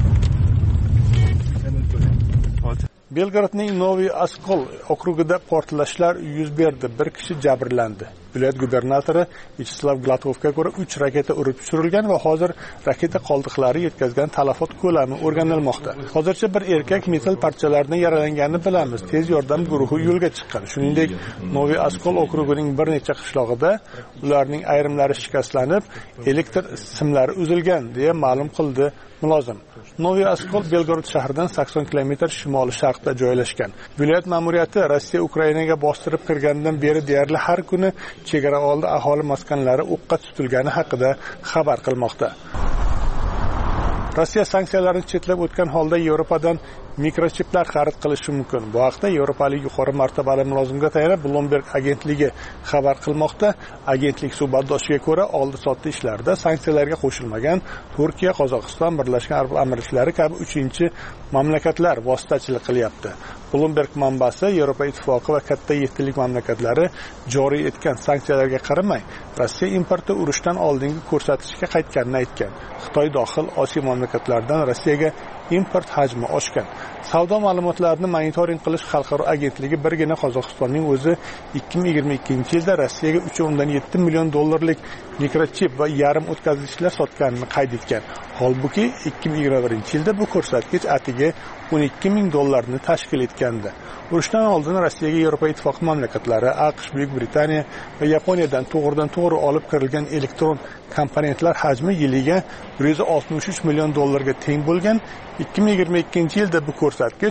Belgradning Novi Oskol okrugida portlashlar yuz berdi. Bir kishi jabrlandi. Viloyat gubernatori Vyacheslav Glatovga ko'ra uch raketa urib tushirilgan va hozir raketa qoldiqlari yetkazgan talafot ko'lami o'rganilmoqda. Hozircha bir erkak metal parchalaridan yaralanganini bilamiz. Tez yordam guruhi yo'lga chiqqan. Shuningdek, Novi Oskol okrugining bir necha qishlog'ida ularning ayrimlari shikastlanib, elektr simlari uzilgan deya ma'lum qildi mulozim. Novi Oskol Belgorod shahridan sakson kilometr shimoli-sharqda joylashgan. Viloyat ma'muriyati Rossiya Ukrainaga bostirib kirgandan beri deyarli har kuni chegara oldi aholi maskanlari o'qqa tutilgani haqida xabar qilmoqda. Rossiya sanksiyalarni chetlab o'tgan holda Yevropadan mikrochiplar xarid qilishi mumkin. Bu haqda Yevropalik yuqori martabali mulozimga tayanib Bloomberg agentligi xabar qilmoqda. Agentlik suhbatdoshiga ko'ra, oldi-sotdi ishlarida sanksiyalarga qo'shilmagan Turkiya, Qozog'iston, Birlashgan Arab Amirliklari kabi uchinchi mamlakatlar vositachilik qilyapti. Bloomberg manbasi Yevropa ittifoqi va katta yettilik mamlakatlari joriy etgan sanksiyalarga qaramay, Rossiya importi urushdan oldingi ko'rsatkichga qaytganini aytgan. Xitoy dohil Osiyo mamlakatlaridan Rossiyaga import hajmi oshgan. Savdo ma'lumotlarini monitoring qilish xalqaro agentligi birgina Qozog'istonning o'zi ikki ming yigirma ikkinchi yilda Rossiyaga uch o'ndan yetti million dollarlik mikrochip va yarim o'tkazgichlar sotganini qayd etgan. Holbuki ikki ming yigirma birinchi yilda bu ko'rsatkich atigi o'n ikki ming dollarni tashkil etgandi. Urushdan oldin Rossiyaga Yevropa ittifoqi mamlakatlari, AQSh, Buyuk Britaniya va Yaponiyadan to'g'ridan-to'g'ri olib kirilgan elektron komponentlar hajmi yiliga bir yuz oltmish uch million dollarga teng bo'lgan. ikki ming yigirma ikkinchi yilda bu ko'rsatkich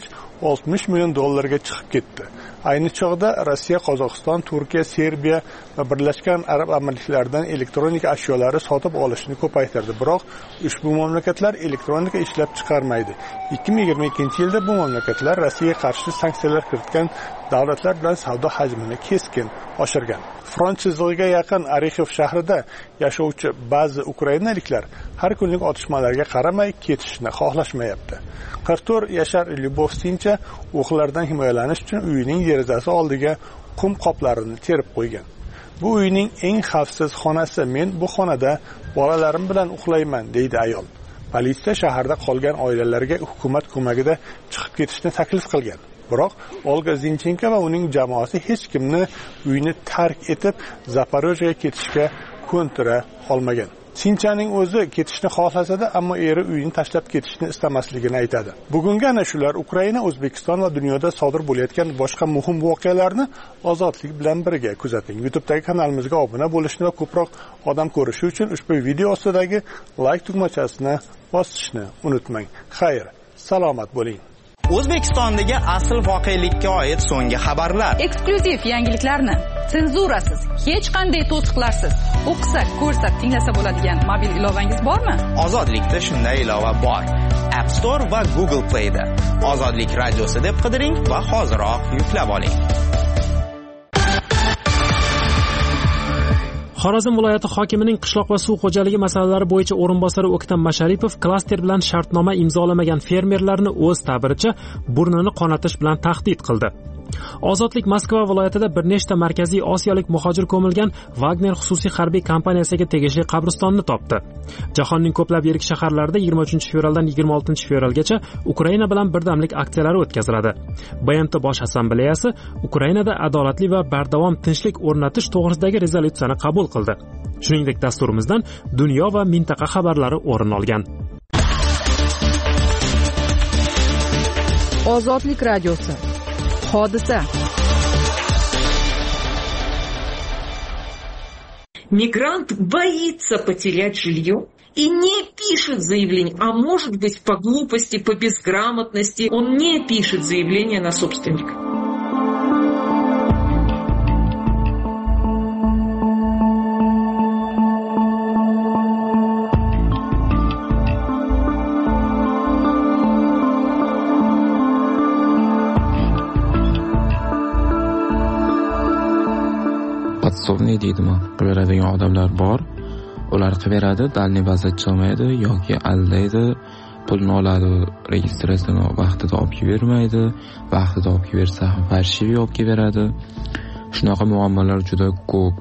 oltmish million dollarga chiqib ketdi. Ayni chog'da Rossiya, Qozog'iston, Turkiya, Serbiya va Birlashgan Arab Amirliklaridan elektronika ashyolari sotib olishni ko'paytirdi. Biroq ushbu mamlakatlar elektronika ishlab chiqarmaydi. ikki ming yigirma ikkinchi yilda bu mamlakatlar Rossiyaga qarshi sanksiyalar kiritgan davlatlar bilan savdo hajmini keskin oshirgan. Front chizig'iga yaqin Orexov shahrida yashovchi ba'zi ukrainaliklar har kunlik otishmalarga qaramay ketishni xohlashmayapti. qirq to'rt yashar Lyubovsincha o'qlardan himoyalanish uchun uyining derazasi oldiga qum qoplarini terib qo'ygan. Bu uyning eng xavfsiz xonasi. Men bu xonada bolalarim bilan uxlayman, deydi ayol. Politsiya shaharda qolgan oilalarga hukumat ko'magida chiqib ketishni taklif qilgan. Biroq Olga Zinchenko va uning jamoasi hech kimni uyni tark etib Zaporojyega ketishga ko'ntira olmagan. Sinchaning o'zi ketishni xohlasa-da, ammo eri uyini tashlab ketishni istamasligini aytadi. Bugungi ana shular Ukraina, O'zbekiston va dunyoda sodir bo'layotgan boshqa muhim voqealarni Ozodlik bilan birga kuzating. YouTube'dagi kanalimizga obuna bo'lishni va ko'proq odam ko'rishi uchun ushbu video ostidagi like tugmachasini bosishni unutmang. Xayr, salomat bo'ling.
O'zbekistondagi asl voqelikka oid so'nggi xabarlar.
Eksklyuziv yangiliklarni senzurasiz, hech qanday to'siqlarsiz o'qisak, ko'rsak, tinglasa bo'ladigan mobil ilovangiz bormi?
Ozodlikda shunday ilova bor. App Store va Google Play'da Ozodlik radiosi deb qidiring va hoziroq yuklab oling.
Xorazm viloyati hokimining qishloq va suv xo'jaligi masalalari bo'yicha o'rinbosari O'ktam Masharipov klaster bilan shartnoma imzolamagan fermerlarni o'z ta'biricha burnini qonatish bilan tahdid qildi. Ozodlik Moskva viloyatida bir nechta markaziy osiyolik muhojir ko'milgan Wagner xususiy harbiy kompaniyasiga tegishli qabristonni topdi. Jahonning ko'plab yirik shaharlarida yigirma uchinchi fevraldan yigirma oltinchi fevralgacha Ukraina bilan birdamlik aksiyalari o'tkaziladi. B N T Bosh assambleyasi Ukrainada adolatli va bardavom tinchlik o'rnatish to'g'risidagi rezolyutsiyani qabul qildi. Shuningdek, dasturimizdan dunyo va mintaqa xabarlari o'rin olgan.
Ozodlik radiosi. Hodisa.
Мигрант боится потерять жилье и не пишет заявление, а может быть по глупости, по безграмотности, он не пишет заявление на собственника.
Podsovniy deydimi, qilaveradigan odamlar bor. Ular qilaveradi, dalniy bazachi olmaydi yoki aldaydi, pulni oladi, registratsiyani vaqtida olib bermaydi, vaqtida olib bersa ham farshiviy olib beradi. Shunaqa muammolar juda ko'p.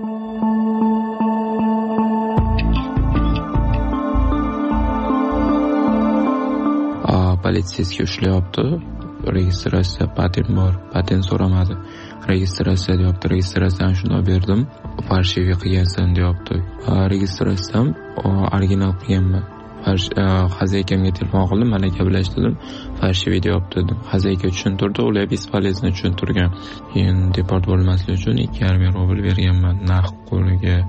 Politsiyasiga ushlayapti. Registratsiya patent bor, patent so'ramadi. Registratsiya deyapti, registratsiyani shunday berdim, farshiviy qilgansan deyapti. Registratsiyam original qilganman. Xazaykamga telefon qildim, mana gaplashdim, farshiviy deyapti dedim. Xazayka tushuntirdi, ular bespolezno tushuntirgan. Keyin deport bo'lmaslik uchun ikki yarim ming rubl berganman naqd qo'liga.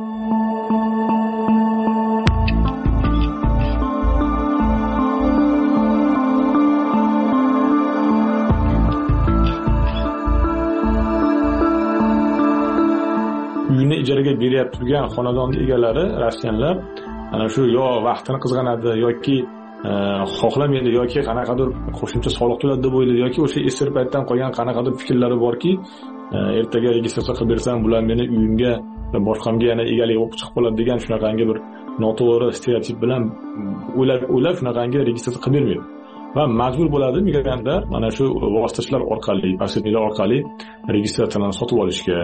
Uyini ijaraga beryapti turgan xonadon egalari Rossiyalar ana shu yo vaqtini qizg'anadi yoki xohlamaydi yoki qanaqadir qo'shimcha soliq to'ladi deb o'ylaydi yoki o'sha esir paytdan qolgan qanaqadir fikrlari borki, ertaga registratsiya qilib bersam bular meni uyimga va boshqamga yana egalik bo'lib chiqib qoladi degan shunaqangi bir noto'g'ri stereotip bilan o'ylab o'ylab shunaqangi registratsiya qilib bermaydi. Va majbur bo'ladi migrantlar mana shu vositachilar orqali, posredniklar orqali registratsiyani sotib olishga.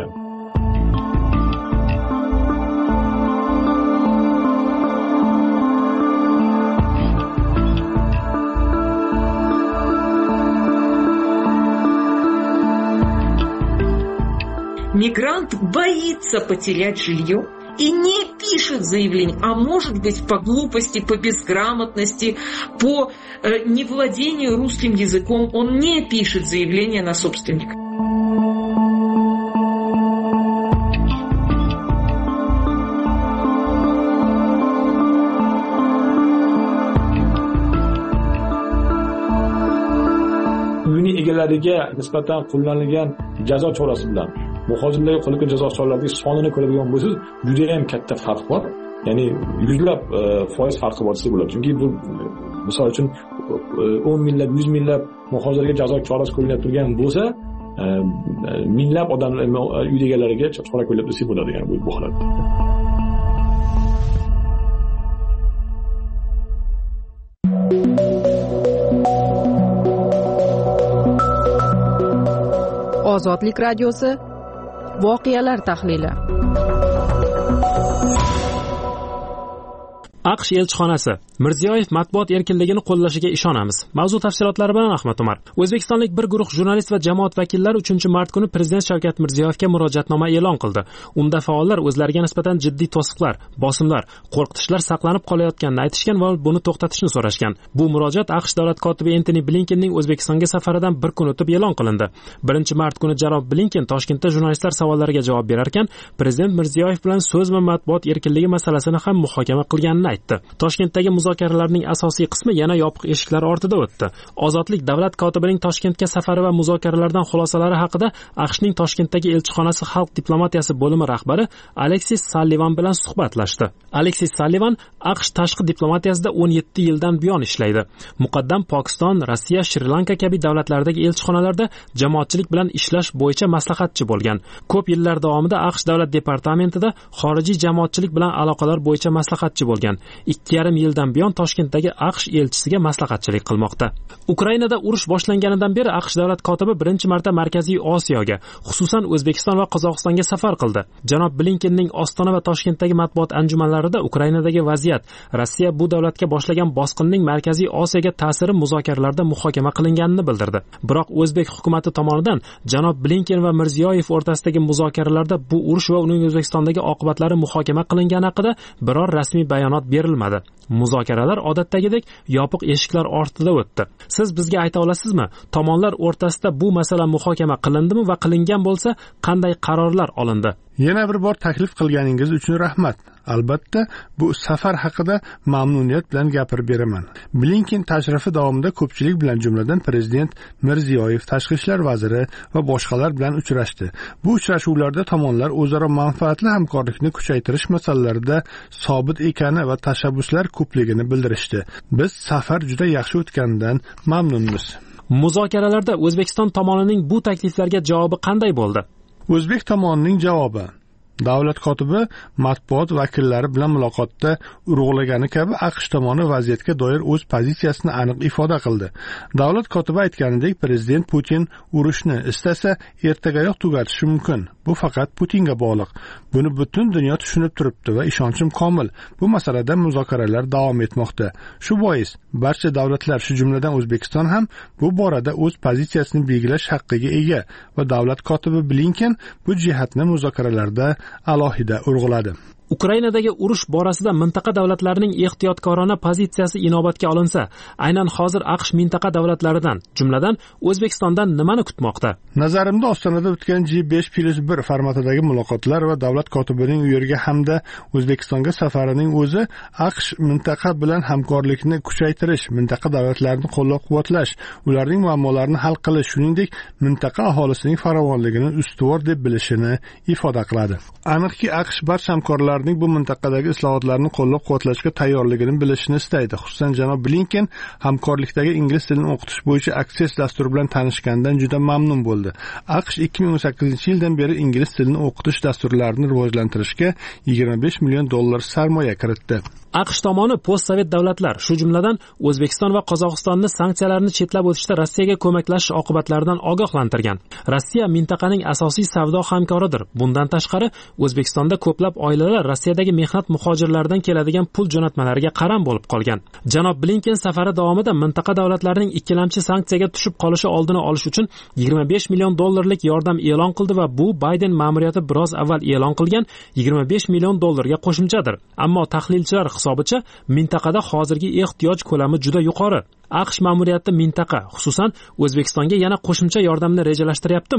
Мигрант боится потерять жилье и не пишет заявление, а может быть по глупости, по безграмотности, по э, невладению русским языком, он не пишет заявление на собственника.
uydagilarga nisbatan qo'llanilgan jazo chorasi bilan muhojirlarga qo'llanilgan jazo choralarining sonini ko'radigan bo'lsangiz, juda ham katta farq bor. Ya'ni yuzlab foiz farqi bor desa bo'ladi. Chunki bu misol uchun o'n minglab, yuz minglab muhojirlarga jazo chorasi qo'llanib turgan bo'lsa, minglab odamlar uy egalariga chora qo'llab desa bo'ladi, ya'ni bu holatda.
Ozodlik radiosi voqealar tahlili.
AQSh elchixonasi: Mirziyoyev matbuot erkinligini qo'llashiga ishonamiz. Mavzu tafsilotlari bilan Ahmad Umar. O'zbekistonlik bir guruh jurnalist va jamoat vakillari uchinchi mart kuni Prezident Shavkat Mirziyoyevga murojaatnoma e'lon qildi. Unda faollar o'zlariga nisbatan jiddiy to'siqlar, bosimlar, qo'rqitishlar saqlanib qolayotganini aytishgan va buni to'xtatishni so'rashgan. Bu murojaat AQSh davlat kotibi Entoni Blinkenning O'zbekistonga safaridan bir kun o'tib e'lon qilindi. birinchi mart kuni janob Blinken Toshkentda jurnalistlar savollariga javob berar ekan, Prezident Mirziyoyev bilan so'z va matbuot erkinligi masalasini ham muhokama qilganini aytdi. Toshkentdagi muzokaralarning asosiy qismi yana yopiq eshiklar ortida o'tdi. Ozodlik davlat kotibining Toshkentga safari va muzokaralardan xulosalari haqida AQShning Toshkentdagi elchixonasi xalq diplomatiyasi bo'limi rahbari Aleksis Sallivan bilan suhbatlashdi. Aleksis Sallivan AQSh tashqi diplomatiyasida o'n yetti yildan buyon ishlaydi. Muqaddam Pokiston, Rossiya, Shri-Lanka kabi davlatlardagi elchixonalarda jamoatchilik bilan ishlash bo'yicha maslahatchi bo'lgan. Ko'p yillar davomida AQSh davlat departamentida xorijiy jamoatchilik bilan aloqalar bo'yicha maslahatchi bo'lgan. ikki yarim yildan buyon Toshkentdagi AQSh elchisiga maslahatchilik qilmoqda. Ukrainada urush boshlanganidan beri AQSh davlat kotibi birinchi marta Markaziy Osiyoga, xususan O'zbekiston va Qozog'istonga safar qildi. Janob Blinkenning Ostona va Toshkentdagi matbuot anjumanlarida Ukrainadagi vaziyat, Rossiya bu davlatga boshlagan bosqinning Markaziy Osiyoga ta'siri muzokaralarda muhokama qilinganini bildirdi. Biroq O'zbek hukumatı tomonidan janob Blinken va Mirziyoyev o'rtasidagi muzokaralarda bu urush va uning O'zbekistondagi oqibatlari muhokama qilingani haqida biror rasmiy bayonot berilmadi. Muzokaralar odatdagidek yopiq eshiklar ortida o'tdi. Siz bizga ayta olasizmi, tomonlar o'rtasida bu masala muhokama qilindimi va qilingan bo'lsa, qanday qarorlar olindi?
Yana bir bor taklif qilganingiz uchun rahmat. Albatta, bu safar haqida mamnuniyat bilan gapirib beraman. Blinken tashrifi davomida ko'pchilik bilan, jumladan Prezident Mirziyoyev, Tashqi ishlar vaziri va boshqalar bilan uchrashdi. Bu uchrashuvlarda tomonlar o'zaro manfaatli hamkorlikni kuchaytirish masalalarida sobit ekani va tashabbuslar ko'pligini bildirishdi. Biz safar juda yaxshi o'tganidan mamnunmiz.
Muzokaralarda O'zbekiston tomonining bu takliflarga javobi qanday bo'ldi?
O'zbek tomonining javobi: davlat kotibi matbuot vakillari bilan muloqotda urg'ulagani kabi AQSh tomoni vaziyatga doir o'z pozitsiyasini aniq ifoda qildi. Davlat kotibi aytganidek, Prezident Putin urushni istasa ertagayoq tugatishi mumkin. Bu faqat Putinga bog'liq. Buni butun dunyo tushunib turibdi va ishonchim komil. Bu masalada muzokaralar davom etmoqda. Shu bois barcha davlatlar, shu jumladan O'zbekiston ham bu borada o'z pozitsiyasini belgilash haqqiga ega va davlat kotibi Blinken bu jihatni muzokaralarda alohida urg'uladi.
Ukrainadagi urush borasida mintaqa davlatlarining ehtiyotkorona pozitsiyasi inobatga olinsa, aynan hozir AQSh mintaqa davlatlaridan, jumladan O'zbekistondan nimani kutmoqda?
Nazarimda Ostonada o'tgan G besh plus bir formatidagi muloqotlar va davlat kotibining u yerga hamda O'zbekistonga safarining o'zi AQSh mintaqa bilan hamkorlikni kuchaytirish, mintaqa davlatlarini qo'llab-quvvatlash, ularning muammolarini hal qilish, shuningdek mintaqa aholisining farovonligini ustuvor deb bilishini ifoda qiladi. Aniqki, AQSh barcha hamkorlar bu mintaqadagi islohotlarni qo'llab-quvvatlashga tayyorligini bilishni istaydi. Xususan, janob Blinken hamkorlikdagi ingliz tilini o'qitish bo'yicha Access dasturi bilan tanishgandan juda mamnun bo'ldi. AQSh ikki ming o'n sakkizinchi yildan beri ingliz tilini o'qitish dasturlarini rivojlantirishga yigirma besh million dollar sarmoya kiritdi.
AQSh tomoni postsovet davlatlar, shu jumladan O'zbekiston va Qozog'istonni sanksiyalarni chetlab o'tishda Rossiyaga ko'maklashish oqibatlaridan ogohlantirgan. Rossiya mintaqaning asosiy savdo hamkoridir. Bundan tashqari, O'zbekistonda ko'plab oilalar Rossiyadagi mehnat muhojirlaridan keladigan pul jo'natmalariga qaram bo'lib qolgan. Janob Blinken safari davomida mintaqa davlatlarining ikkilamchi sanksiyaga tushib qolishi oldini olish uchun yigirma besh million dollarlik yordam e'lon qildi va bu Bayden ma'muriyati biroz avval e'lon qilgan yigirma besh million dollarga qo'shimchadir. Ammo tahlilchilar hisobicha mintaqada hozirgi ehtiyoj ko'lami juda yuqori. AQSh ma'muriyati mintaqa, xususan O'zbekistonga yana qo'shimcha yordamni rejalashtiryaptimi?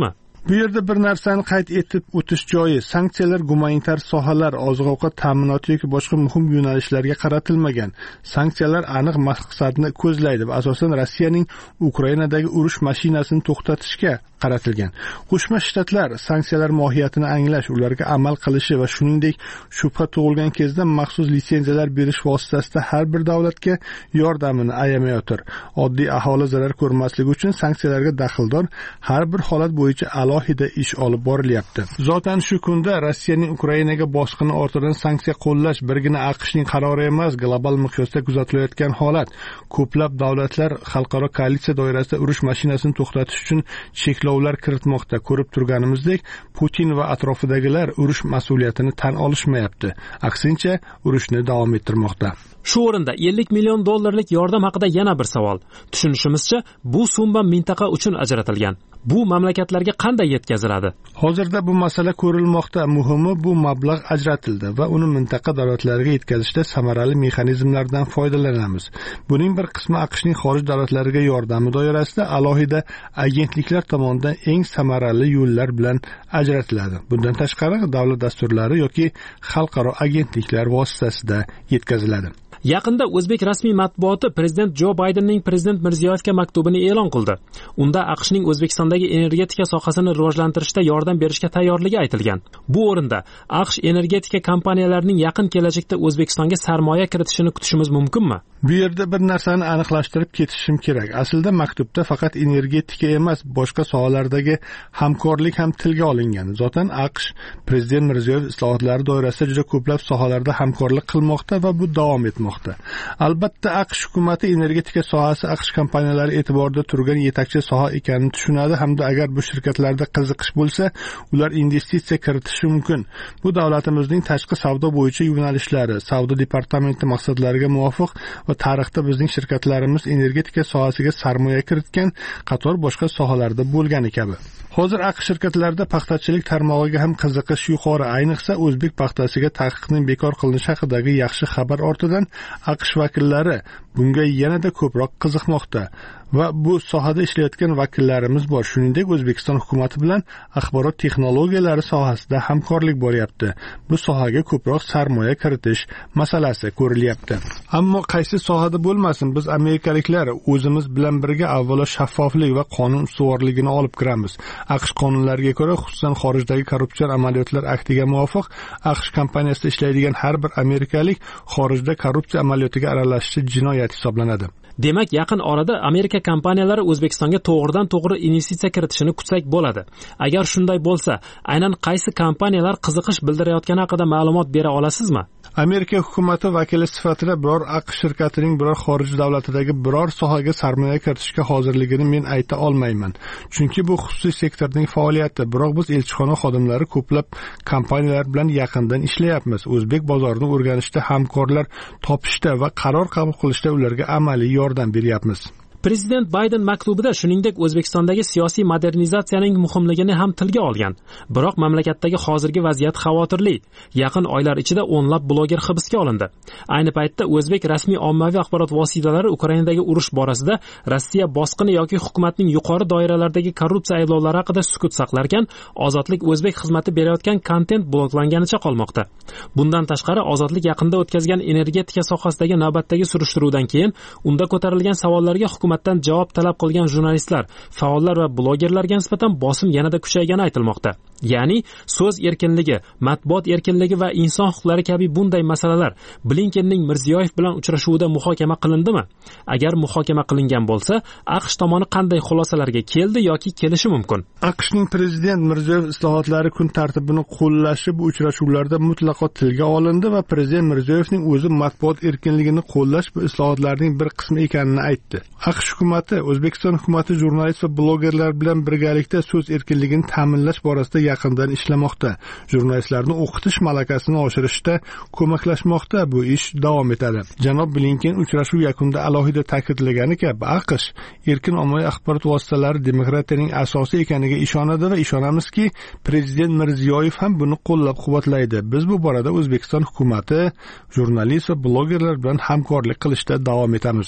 Bu yerda bir narsani qayd etib o'tish joiz. Sanksiyalar gumanitar sohalar, oziq-ovqat ta'minoti yoki boshqa muhim yo'nalishlarga qaratilmagan. Sanksiyalar aniq maqsadni ko'zlaydi va asosan Rossiyaning Ukrainadagi urush mashinasini to'xtatishga qaratilgan. Qo'shma Shtatlar sanksiyalar mohiyatini anglash, ularga amal qilishi va shuningdek shubha tug'ilgan kezda maxsus litsenziyalar berish vositasida har bir davlatga yordamini ayamayotir. Oddiy aholi zarar ko'rmasligi uchun sanksiyalarga daxldor har bir holat bo'yicha alohida ish olib borilyapti. Zotan shu kunda Rossiyaning Ukrainaga bosqini ortidan sanksiya qo'llash birgina AQShning qarori emas, global miqyosda kuzatilayotgan holat. Ko'plab davlatlar xalqaro koalitsiya doirasida urush mashinasini to'xtatish uchun cheklovlar kiritmoqda. Ko'rib turganimizdek, Putin va atrofidagilar urush mas'uliyatini tan olishmayapti. Aksincha, urushni davom ettirmoqda.
Shu o'rinda ellik million dollarlik yordam haqida yana bir savol. Tushunishimizcha, bu summa mintaqa uchun ajratilgan. Bu mamlakatlarga qanday yetkaziladi?
Hozirda bu masala ko'rilmoqda. Muhimi, bu mablag' ajratildi va uni mintaqa davlatlariga yetkazishda samarali mexanizmlardan foydalanamiz. Buning bir qismi AQShning xorij davlatlariga yordami doirasida alohida agentliklar tomonidan eng samarali yo'llar bilan ajratiladi. Bundan tashqari, davlat dasturlari yoki xalqaro agentliklar vositasida yetkaziladi.
Yaqinda O'zbek rasmiy matbuoti prezident Jo Baydenning prezident Mirziyoyevga maktubini e'lon qildi. Unda AQShning O'zbekistondagi energetika sohasini rivojlantirishda yordam berishga tayyorligi aytilgan. Bu o'rinda AQSh energetika kompaniyalarining yaqin kelajakda O'zbekistonga sarmoya kiritishini kutishimiz mumkinmi?
Bu yerda bir narsani aniqlashtirib ketishim kerak. Aslida maktubda faqat energetika emas, boshqa sohalardagi hamkorlik ham tilga olingan. Zotan AQSh prezident Mirziyoyev islohotlari doirasida juda ko'plab sohalarda hamkorlik qilmoqda va bu davom etmoqda. Albatta, AQSh hukumati energetika sohasi AQSh kompaniyalari e'tiborida turgan yetakchi soha ekanini tushunadi hamda agar bu shirkatlarda qiziqish bo'lsa, ular investitsiya kiritishi mumkin. Bu davlatimizning tashqi savdo bo'yicha yo'nalishlari, savdo departamenti maqsadlariga muvofiq va tarixda bizning shirkatlarimiz energetika sohasiga sarmoya kiritgan qator boshqa sohalarda bo'lgani kabi. Hozir AQSh shirkatlarida paxtachilik tarmog'iga ham qiziqish yuqori, ayniqsa o'zbek paxtasiga taqiqning bekor qilinishi haqidagi yaxshi xabar ortidan AQSh vakillari bunga yanada ko'proq qiziqmoqda va bu sohada ishlayotgan vakillarimiz bor. Shuningdek, O'zbekiston hukumati bilan axborot texnologiyalari sohasida hamkorlik bo'lyapti. Bu sohaga ko'proq sarmoya kiritish masalasi ko'rilyapti. Ammo qaysi sohada bo'lmasin, biz amerikaliklar o'zimiz bilan birga avvalo shaffoflik va qonun ustuvorligini olib kiramiz. AQSh qonunlariga ko'ra, xususan xorijdagi korrupsion amaliyotlar aktiga muvofiq, AQSh kompaniyasida ishlaydigan har bir amerikalik xorijda korrupsiya amaliyotiga aralashishi jinoyat hisoblanadi.
Demak, yaqin orada Amerika kompaniyalari O'zbekistonga to'g'ridan to'g'ri investitsiya kiritishini kutsak bo'ladi. Agar shunday bo'lsa, aynan qaysi kompaniyalar qiziqish bildirayotgani haqida ma'lumot bera olasizmi?
Amerika hukumati vakili sifatida biror AQSh shirkatining biror xorij davlatidagi biror sohaga sarmoya kiritishga hozirligini men ayta olmayman. Chunki bu xususiy sektorning faoliyati. Biroq biz elchixona xodimlari ko'plab kompaniyalar bilan yaqindan ishlayapmiz. O'zbek bozorini o'rganishda, hamkorlar topishda va qaror qabul qilishda ularga amaliy yordam beryapmiz.
Prezident Bayden maktubida shuningdek O'zbekistondagi siyosiy modernizatsiyaning muhimligini ham tilga olgan. Biroq mamlakatdagi hozirgi vaziyat xavotirli. Yaqin oylar ichida o'nlab bloger hibsga olindi. Ayni paytda o'zbek rasmiy ommaviy axborot vositalari Ukrainadagi urush borasida Rossiya bosqini yoki hukumatning yuqori doiralardagi korrupsiya ayblovlari haqida sukut saqlarkan, Ozodlik o'zbek xizmati berayotgan kontent bloklanganicha qolmoqda. Bundan tashqari, Ozodlik yaqinda o'tkazgan energetika sohasidagi navbatdagi surishtiruvdan keyin unda ko'tarilgan savollarga hukumat hukumatdan javob talab qilgan jurnalistlar, faollar va blogerlarga nisbatan bosim yanada kuchaygani aytilmoqda. Ya'ni so'z erkinligi, matbuot erkinligi va inson huquqlari kabi bunday masalalar Blinkenning Mirziyoyev bilan uchrashuvida muhokama qilindimi? Agar muhokama qilingan bo'lsa, AQSh tomoni qanday xulosalarga keldi yoki kelishi mumkin?
AQShning prezident Mirziyoyev islohotlari kun tartibini qo'llashi bu uchrashuvlarda mutlaqo tilga olindi va prezident Mirziyoyevning o'zi matbuot erkinligini qo'llash bu islohotlarning bir qismi ekanini aytdi. AQSh hukumati, O'zbekiston hukumati jurnalist va blogerlar bilan birgalikda so'z erkinligini ta'minlash borasida yaqindan ishlamoqda. Jurnalistlarni o'qitish malakasini oshirishda ko'maklashmoqda. Bu ish davom etadi. Janob Blinken uchrashuv yakunida alohida ta'kidlagani kabi, AQSh erkin ommaviy axborot vositalari demokratiyaning asosi ekaniga ishonadi va ishonamizki, prezident Mirziyoyev ham buni qo'llab-quvvatlaydi. Biz bu borada O'zbekiston hukumati, jurnalist va blogerlar bilan hamkorlik qilishda davom etamiz.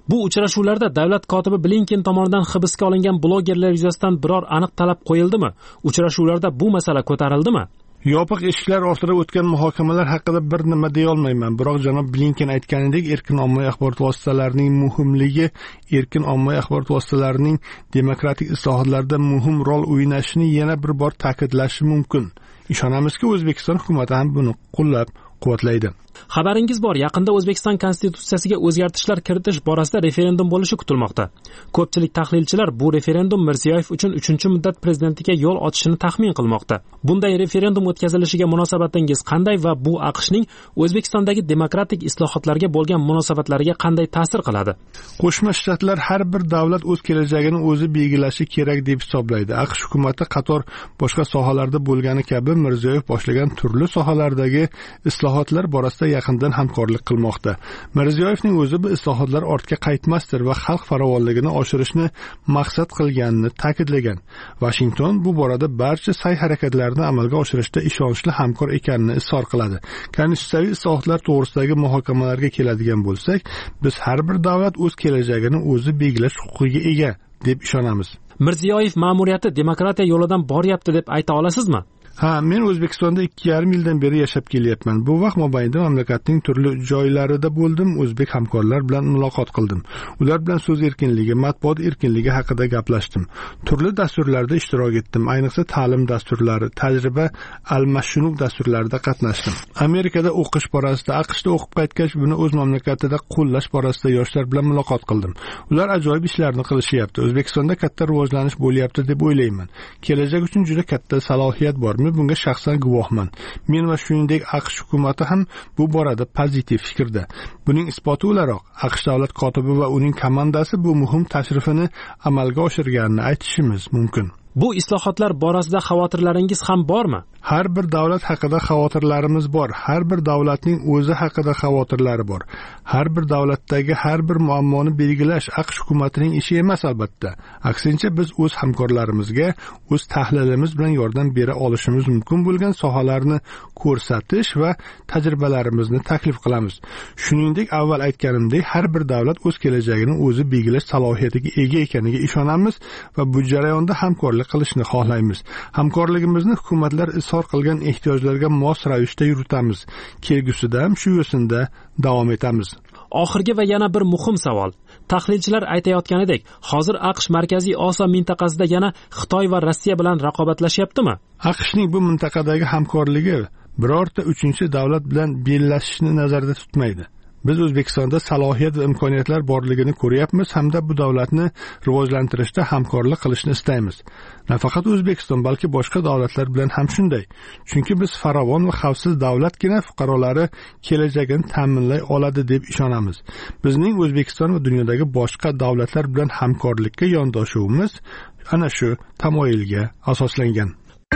Bu uchrashuvlarda davlat kotibi Blinken tomonidan hibsga olingan blogerlar yuzasidan biror aniq talab qo'yildimi? Uchrashuvlarda bu masala ko'tarildimi?
Yopiq eshiklar ortida o'tgan muhokamalar haqida bir nima deya olmayman, biroq janob Blinken aytganidek erkin ommaviy axborot vositalarining muhimligi erkin ommaviy axborot vositalarining demokratik islohotlarda muhim rol o'ynashini yana bir bor ta'kidlashi mumkin. Ishonamizki, O'zbekiston hukumatı ham buni qo'llab quvvatlaydi.
Xabaringiz bor, yaqinda O'zbekiston konstitutsiyasiga o'zgartishlar kiritish borasida referendum bo'lishi kutilmoqda. Ko'pchilik tahlilchilar bu referendum Mirziyoyev uchun uchinchi muddat prezidentlikka yo'l ochishini taxmin qilmoqda. Bunday referendum o'tkazilishiga munosabatingiz qanday va bu AQShning O'zbekistondagi demokratik islohotlarga bo'lgan munosabatlariga qanday ta'sir qiladi?
Qo'shma Shtatlar har bir davlat o'z kelajagini o'zi belgilashi kerak deb hisoblaydi. AQSh hukumatı qator boshqa sohalarda bo'lgani kabi Mirziyoyev boshlagan turli sohalardagi islohotlar borasida yaqindan hamkorlik qilmoqda. Mirziyoyevning o'zi bu islohotlar ortga qaytmasdir va xalq farovonligini oshirishni maqsad qilganini ta'kidlagan. Washington bu borada barcha sa'y-harakatlarni amalga oshirishda ishonchli hamkor ekanini izhor qiladi. Konstitutsiyaviy islohotlar to'g'risidagi muhokamalarga keladigan bo'lsak, biz har bir davlat o'z kelajagini o'zi belgilash huquqiga ega deb ishonamiz.
Mirziyoyev ma'muriyati demokratiya yo'lidan boryapti deb ayta olasizmi?
Ha, men O'zbekistonda ikki yarim yildan beri yashab kelyapman. Bu vaqt mobaynida mamlakatning turli joylarida bo'ldim, o'zbek hamkorlar bilan muloqot qildim. Ular bilan so'z erkinligi, matbuot erkinligi haqida gaplashdim. Turli dasturlarda ishtirok etdim, ayniqsa ta'lim dasturlari, tajriba almashinuv dasturlarida qatnashdim. Amerikada o'qish borasida, AQShda o'qib qaytgach, buni o'z mamlakatida qo'llash borasida yoshlar bilan muloqot qildim. Ular ajoyib ishlarni qilishyapti. O'zbekistonda katta rivojlanish bo'lyapti deb o'ylayman. Kelajak uchun juda katta salohiyat bor. Bunga shaxsan guvohman. Men va shuningdek AQSh hukumatı ham bu borada pozitiv fikrda. Buning isboti o'laroq AQSh davlat kotibi va uning komandasi bu muhim tashrifini amalga oshirganini aytishimiz mumkin.
Bu islohotlar borasida xavotirlaringiz ham bormi?
Har bir davlat haqida xavotirlarimiz bor. Har bir davlatning o'zi haqida xavotirlari bor. Har bir davlatdagi har bir muammoni belgilash AQSh hukumatining ishi emas albatta. Aksincha biz o'z hamkorlarimizga o'z tahlilimiz bilan yordam bera olishimiz mumkin bo'lgan sohalarni ko'rsatish va tajribalarimizni taklif qilamiz. Shuningdek, avval aytganimdek, har bir davlat o'z kelajagini o'zi belgilash salohiyatiga ega ekaniga ishonamiz va bu jarayonda hamkorlik qilishni xohlaymiz. Hamkorligimizni hukumatlar izhor qilgan ehtiyojlarga mos ravishda yuritamiz. Kelgusida ham shu yo'sinda davom etamiz.
Oxirgi va yana bir muhim savol. Tahlilchilar aytayotganidek, hozir AQSh Markaziy Osiyo mintaqasida yana Xitoy va Rossiya bilan raqobatlashyaptimi?
AQShning bu mintaqadagi hamkorligi birorta uchinchi davlat bilan bellashishni nazarda tutmaydi. Biz O'zbekistonda salohiyat va imkoniyatlar borligini ko'ryapmiz hamda bu davlatni rivojlantirishda hamkorlik qilishni istaymiz. Nafaqat O'zbekiston, balki boshqa davlatlar bilan ham shunday. Chunki biz farovon va xavfsiz davlatgina fuqarolari kelajagini ta'minlay oladi deb ishonamiz. Bizning O'zbekiston va dunyodagi boshqa davlatlar bilan hamkorlikka yondashuvimiz ana shu tamoyilga asoslangan.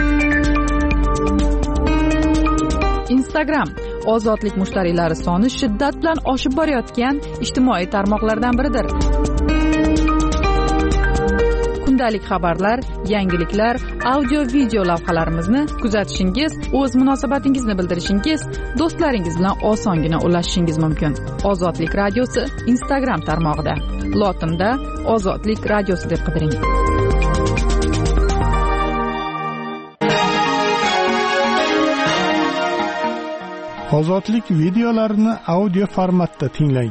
Instagram ozodlik mushtariylari soni shiddat bilan oshib borayotgan ijtimoiy tarmoqlardan biridir. Kundalik xabarlar, yangiliklar, audio-video lavhalarimizni kuzatishingiz, o'z munosabatingizni bildirishingiz, do'stlaringiz bilan osongina ulashishingiz mumkin. Ozodlik radiosi Instagram tarmog'ida. Lotinda Ozodlik radiosi deb qidiring.
Ozodlik videolarini audio formatda tinglang.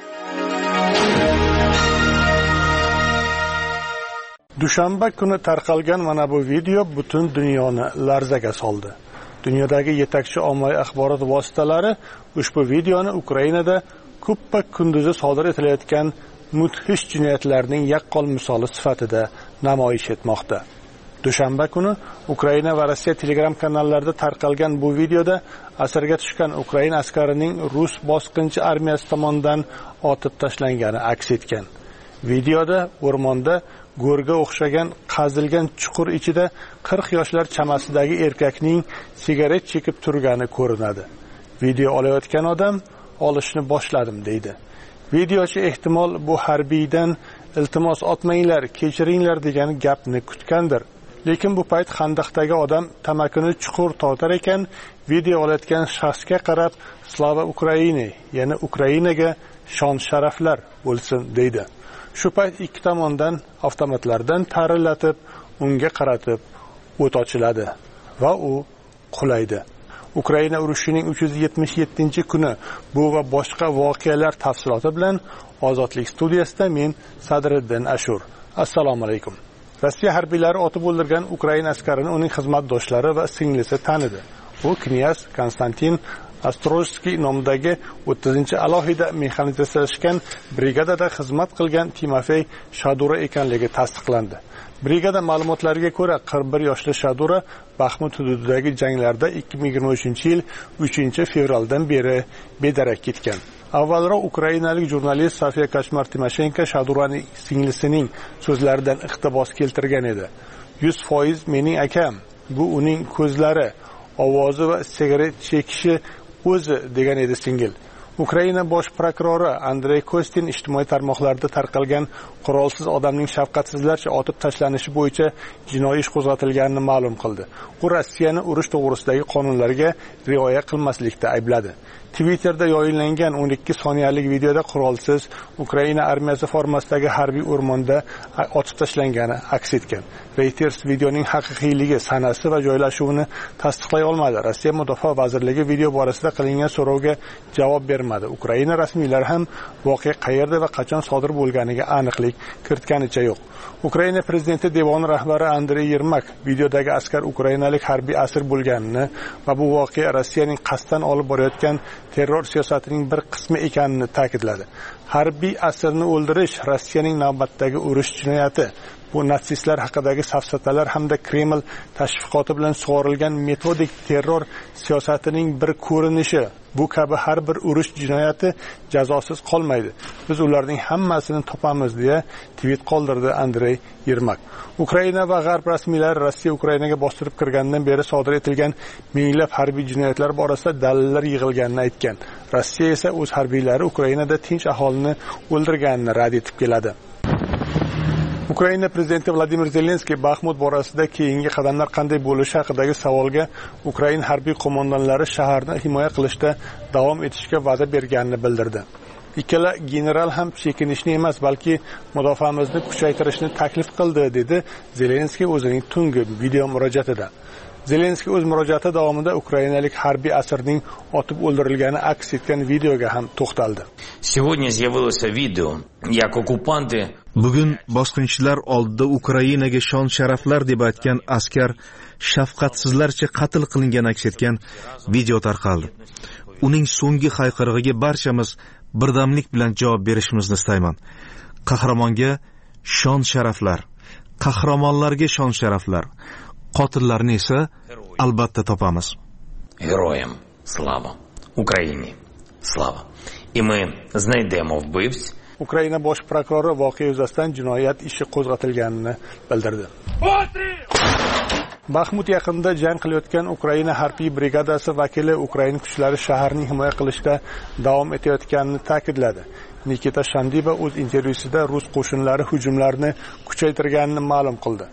Dushanba kuni tarqalgan mana bu video butun dunyoni larzaga soldi. Dunyodagi yetakchi ommaviy axborot vositalari ushbu videoni Ukrainada kuppa kunduzi sodir etilayotgan mudhish jinoyatlarning yaqqol misoli sifatida namoyish etmoqda. Dushanba kuni Ukraina va Rossiya Telegram kanallarida tarqalgan bu videoda asirga tushgan Ukraina askarining Rus bosqinchi armiyasi tomonidan otib tashlangani aks etgan. Videoda o'rmonda go'rga o'xshagan qazilgan chuqur ichida qirq yoshlar chamasidagi erkakning sigaret chekib turgani ko'rinadi. Video olayotgan odam olishni boshladim deydi. Videochi ehtimol bu harbiydan iltimos otmanglar, kechiringlar degan gapni kutgandir. Lekin bu payt xandaqdagi odam tamakini chuqur tortar ekan, video olayotgan shaxsga qarab Slava Ukraini, ya'ni Ukrainaga shon sharaflar bo'lsin deydi. Shu payt ikki tomondan avtomatlardan tarilatib, unga qaratib o't ochiladi va u qulaydi. Ukraina urushining uch yuz yetmish yettinchi kuni bu va boshqa voqealar tafsiloti bilan Ozodlik studiyasida men Sadriddin Ashur. Assalomu alaykum. Rossiya harbiylari otib o'ldirgan Ukraina askarini uning xizmatdoshlari va singlisi tanidi. U knyaz Konstantin Astrojskiy nomidagi o'ttizinchi alohida mexanizatsiyalashgan brigadada xizmat qilgan Timofey Shadura ekanligi tasdiqlandi. Brigada ma'lumotlariga ko'ra, qirq bir yoshli Shadura Baxmut hududidagi janglarda ikki ming yigirma uchinchi yil uchinchi fevraldan beri bedarak ketgan. Avvalroq ukrainalik jurnalist Sofiya Kachmar Timoshenko Shaduraning singlisining so'zlaridan iqtibos keltirgan edi. yuz foiz mening akam, bu uning ko'zlari, ovozi va sigaret chekishi o'zi degan edi singil. Ukraina bosh prokurori Andrey Kostin ijtimoiy tarmoqlarda tarqalgan qurolsiz odamning shafqatsizlarcha otib tashlanishi bo'yicha jinoiy ish qo'zg'atilganini ma'lum qildi. U Rossiyani urush to'g'risidagi qonunlarga rioya qilmaslikda aybladi. Twitterda yoyinlangan o'n ikki soniyalik videoda qurolsiz Ukraina armiyasi formasidagi harbiy o'rmonda otib tashlangani aks etgan. Reuters videoning haqiqiyligi, sanasi va joylashuvini tasdiqlay olmadi. Rossiya Mudofaa vazirligi video borasida qilingan so'rovga javob bermadi. Ukraina rasmiylari ham voqea qayerda va qachon sodir bo'lganiga aniqlik kiritganicha yo'q. Ukraina prezidenti devoni rahbari Andrey Yermak videodagi askar ukrainalik harbiy asir bo'lganini va bu voqea Rossiyaning qasddan olib borayotgan terror siyosatining bir qismi ekanini ta'kidladi. Harbiy asirni o'ldirish Rossiyaning navbatdagi urush jinoyati. Bu natsistlar haqidagi safsatalar hamda Kreml tashviqoti bilan sug'orilgan metodik terror siyosatining bir ko'rinishi. Bu kabi har bir urush jinoyati jazosiz qolmaydi. Biz ularning hammasini topamiz deya tweet qoldirdi Andrey Yermak. Ukraina va G'arb rasmiylari Rossiya Ukrainaga bostirib kirgandan beri sodir etilgan minglab harbiy jinoyatlar borasida dalillar yig'ilganini aytgan. Rossiya esa o'z harbiylari Ukrainada tinch aholini o'ldirganini rad etib keladi. Ukraina prezidenti Vladimir Zelenskiy Baxmut borasida keyingi qadamlar qanday bo'lishi haqidagi savolga Ukraina harbiy qo'mondonlari shaharni himoya qilishda davom etishga va'da berganini bildirdi. Ikkala general ham chekinishni emas, balki mudofaamizni kuchaytirishni taklif qildi, dedi Zelenskiy o'zining tungi video murojaatida. Zelenskiy o'z murojaati davomida ukrainalik harbiy asirning otib o'ldirilgani aks etgan videoga ham to'xtaldi.
Сегодня з'явилося видео, як оккупанты
Bugun bosqinchilar oldida Ukrainaga shon sharaflar deb aytgan askar shafqatsizlarcha qatl qilingan aks etgan video tarqaldi. Uning so'nggi hayqirig'iga barchamiz birdamlik bilan javob berishimizni istayman. Qahramonga shon sharaflar, qahramonlarga shon sharaflar, qotillarni esa albatta topamiz.
Героям слава, Україні слава. І ми знайдемо вбивць.
Ukraina bosh prokurori voqea yuzasidan jinoyat ishi qo'zg'atilganini bildirdi. Baxmut yaqinida jang qilayotgan Ukraina harbiy brigadasi vakili Ukraina kuchlari shaharni himoya qilishda davom etayotganini ta'kidladi. Nikita Shandiba o'z intervyusida rus qo'shinlari hujumlarni kuchaytirganini ma'lum qildi.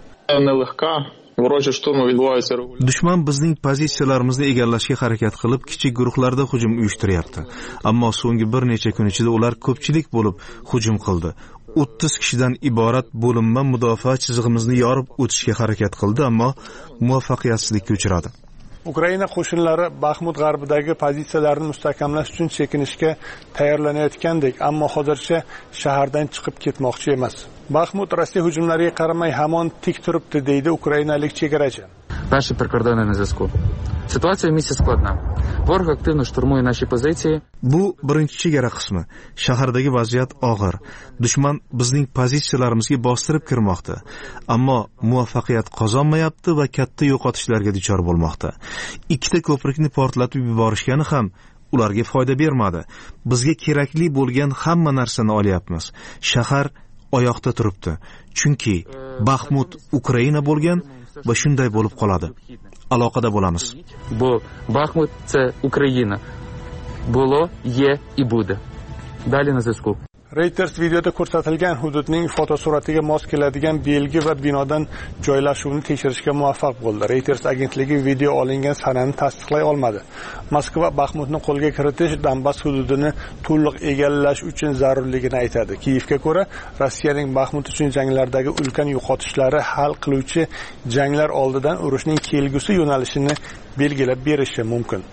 Dushman bizning pozitsiyalarimizni egallashga harakat qilib, kichik guruhlarda hujum uyushtiryapti. Ammo so'nggi bir necha kun ichida ular ko'pchilik bo'lib hujum qildi. o'ttiz kishidan iborat bo'linma mudofaa chizig'imizni yorib o'tishga harakat qildi, ammo muvaffaqiyatsizlikka uchradi.
Ukraina qo'shinlari Baxmut g'arbidagi pozitsiyalarini mustahkamlash uchun chekinishga tayyorlanayotgandek, ammo hozircha shahardan chiqib ketmoqchi emas. Baxmut Rossiya hujumlariga qaramay hamon tik turibdi, deydi ukrainalik chegarachi.
Наші прикордонні на зв'язку. Ситуація в місті складна. Ворог активно штурмує наші позиції.
Bu birinchi chegara qismi. Shahardagi vaziyat og'ir. Dushman bizning pozitsiyalarimizga bostirib kirmoqda, ammo muvaffaqiyat qozonmayapti va katta yo'qotishlarga duchor bo'lmoqda. Ikkita ko'prikni portlatib yuborishgani ham ularga foyda bermadi. Bizga kerakli bo'lgan hamma narsani olyapmiz. Shahar oyoqda turibdi. Chunki Baxmut Ukraina bo'lgan va shunday bo'lib qoladi. Aloqada bo'lamiz.
Бо Бахмут це Україна. Було, є і буде. Далі на зв'язку.
Reuters videoda ko'rsatilgan hududning fotosuratiga mos keladigan belgi va binodan joylashuvni tekshirishga muvaffaq bo'ldi. Reuters agentligi video olingan sanani tasdiqlay olmadi. Moskva Baxmutni qo'lga kiritish Donbass hududini to'liq egallash uchun zarurligini aytadi. Kiyevga ko'ra, Rossiyaning Baxmut uchun janglardagi ulkan yo'qotishlari hal qiluvchi janglar oldidan urushning kelgusi yo'nalishini belgilab berishi mumkin.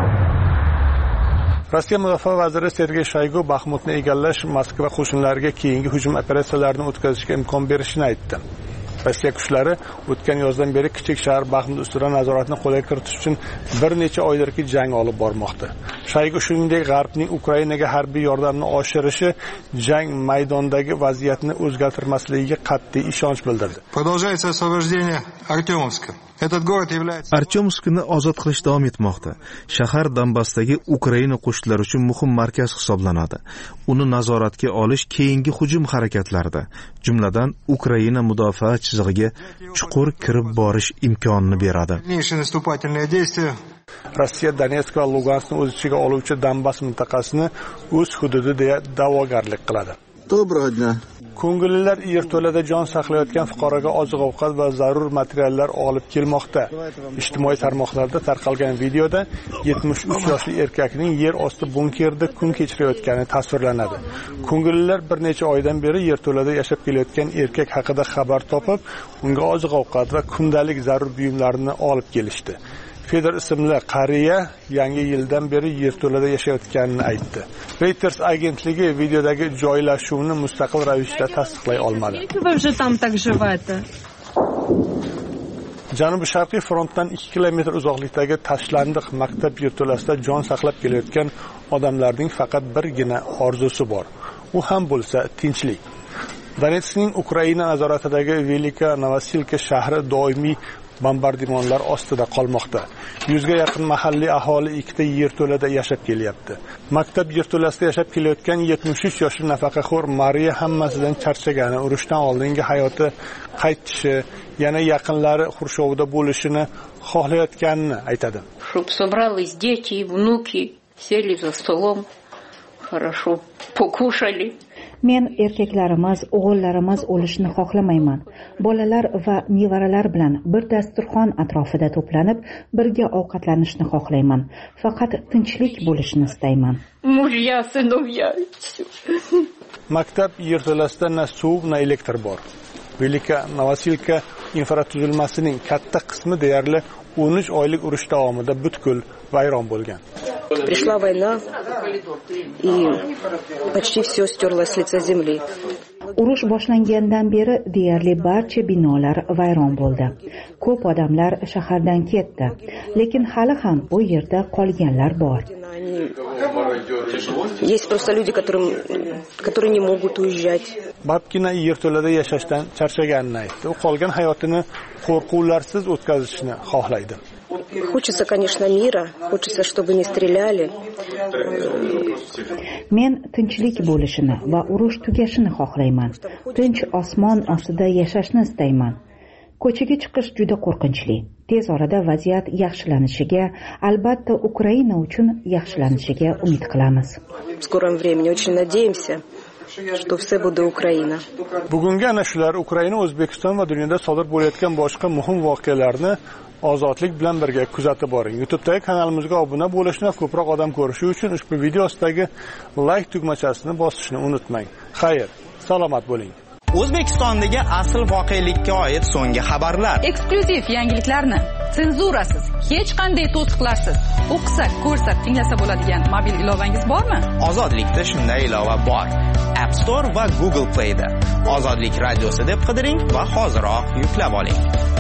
Rossiya mudofaa vaziri Sergey Shoygu Baxmutni egallash Moskva qo'shinlariga keyingi hujum operatsiyalarini o'tkazishga imkon berishini aytdi. Rossiya kuchlari o'tgan yozdan beri kichik shahar Baxmut ustidan nazoratni qo'lga kiritish uchun bir necha oydirki jang olib bormoqda. Shoygu shuningdek G'arbning Ukrainaga harbiy yordamni oshirishi jang maydonidagi vaziyatni o'zgartirmasligiga qat'iy ishonch bildirdi.
Продолжается освобождение Артемовска.
Artyomskni ozod qilish davom etmoqda. Shahar Donbassdagi Ukraina qo'shinlari uchun muhim markaz hisoblanadi. Uni nazoratga olish keyingi hujum harakatlarida, jumladan Ukraina mudofaa chizig'iga chuqur kirib borish imkonini beradi.
Rossiya Donetsk va Luganskni o'z ichiga oluvchi Donbass mintaqasini o'z hududi deya da'vogarlik qiladi.
Доброго дня.
Ko'ngillilar yerto'lada jon saqlayotgan fuqaroga oziq-ovqat va zarur materiallar olib kelmoqda. Ijtimoiy tarmoqlarda tarqalgan videoda yetmish uch yoshli erkakning yer osti bunkerda kun kechirayotgani tasvirlanadi. Ko'ngillilar bir necha oydan beri yerto'lada yashab kelayotgan erkak haqida xabar topib, unga oziq-ovqat va kundalik zarur buyumlarni olib kelishdi. Fedor ismli qariya yangi yildan beri yerto'lada yashayotganini aytdi. Reuters agentligi videodagi joylashuvni mustaqil ravishda tasdiqlay olmadi. Janubiy sharqiy frontdan ikki kilometr uzoqlikdagi tashlandiq maktab yerto'lasida jon saqlab kelayotgan odamlarning faqat birgina orzusi bor. U ham bo'lsa tinchlik. Donetskning Ukraina nazoratidagi Velika Novosilka shahri doimiy bombardimonlar ostida qolmoqda. Yuzga yaqin mahalliy aholi ikkita yerto'lada yashab kelyapti. Maktab yerto'lasida yashab kelayotgan yetmish uch yoshli nafaqaxo'r Mariya hammasidan charchagani, urushdan oldingi hayoti qaytishi, yana yaqinlari xurshovida bo'lishini xohlayotganini aytadi.
Чтоб собрались дети и внуки, сели за столом, хорошо покушали.
Men erkaklarimiz, o'g'illarimiz o'lishini xohlamayman. Bolalar va nevaralar bilan bir dasturxon atrofida to'planib, birga ovqatlanishni xohlayman. Faqat tinchlik bo'lishini istayman.
Mujya, sinovya.
Maktab yerto'lasida na suv, na elektr bor. Velika Novosilka infratuzilmasining katta qismi deyarli o'n uch oylik urush davomida butkul vayron bo'lgan.
Пришла война, и почти все стерлось с лица земли.
Urush boshlangandan beri deyarli barcha binolar vayron bo'ldi. Ko'p odamlar shahardan ketdi, lekin hali ham u yerda qolganlar bor.
Есть просто люди, которым, которые не могут уезжать.
Babkina yerto'lada yashashdan charchaganini aytdi. U qolgan hayotini qo'rquvlarsiz o'tkazishni xohlaydi.
Хочется, конечно, мира, хочется, чтобы не стреляли.
Men tinchlik bo'lishini va urush tugashini xohlayman. Tinch osmon ostida yashashni istayman. Ko'chaga chiqish juda qo'rqinchli. Tez orada vaziyat yaxshilanishiga, albatta Ukraina uchun yaxshilanishiga umid qilamiz.
В скором времени очень надеемся, что все будет Украина.
Bugungi ana shular Ukraina, O'zbekiston va dunyoda sodir bo'layotgan boshqa muhim voqealarni ozodlik bilan birga kuzatib boring. YouTube'dagi kanalimizga obuna bo'lishni va ko'proq odam ko'rishi uchun ushbu video ostidagi like tugmachasini bosishni unutmang. Xayr, salomat bo'ling.
O'zbekistondagi asl voqelikka oid so'nggi xabarlar.
Eksklyuziv yangiliklarni senzurasiz, hech qanday to'siqlarsiz o'qisak, ko'rsak, tinglasa bo'ladigan mobil ilovangiz bormi?
Ozodlikda shunday ilova bor. App Store va Google Play'da. Ozodlik radiosi deb qidiring va hoziroq yuklab oling.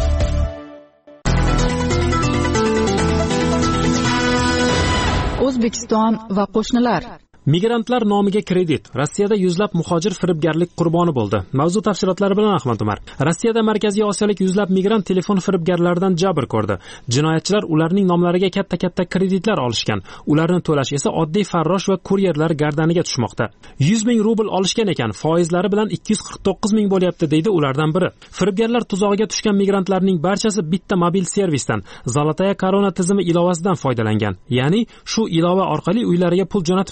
O'zbekiston va qo'shnilar.
Migrantlar nomiga kredit. Rossiyada yuzlab muhojir firibgarlik qurboni bo'ldi. Mavzu tafsilotlari bilan Ahmad Umar. Rossiyada Markaziy Osiyolik yuzlab migrant telefon firibgarlaridan jabr ko'rdi. Jinoyatchilar ularning nomlariga katta-katta kreditlar olishgan. Ularni to'lash esa oddiy farrosh va kuryerlar gardaniga tushmoqda. yuz ming rubl olishgan ekan, foizlari bilan ikki yuz qirq to'qqiz ming bo'lyapti, deydi ulardan biri. Firibgarlar tuzog'iga tushgan migrantlarning barchasi bitta mobil servisdan, Zolotaya Korona tizimi ilovasidan foydalangan. Ya'ni shu ilova orqali uylariga pul jo'natib turganlar.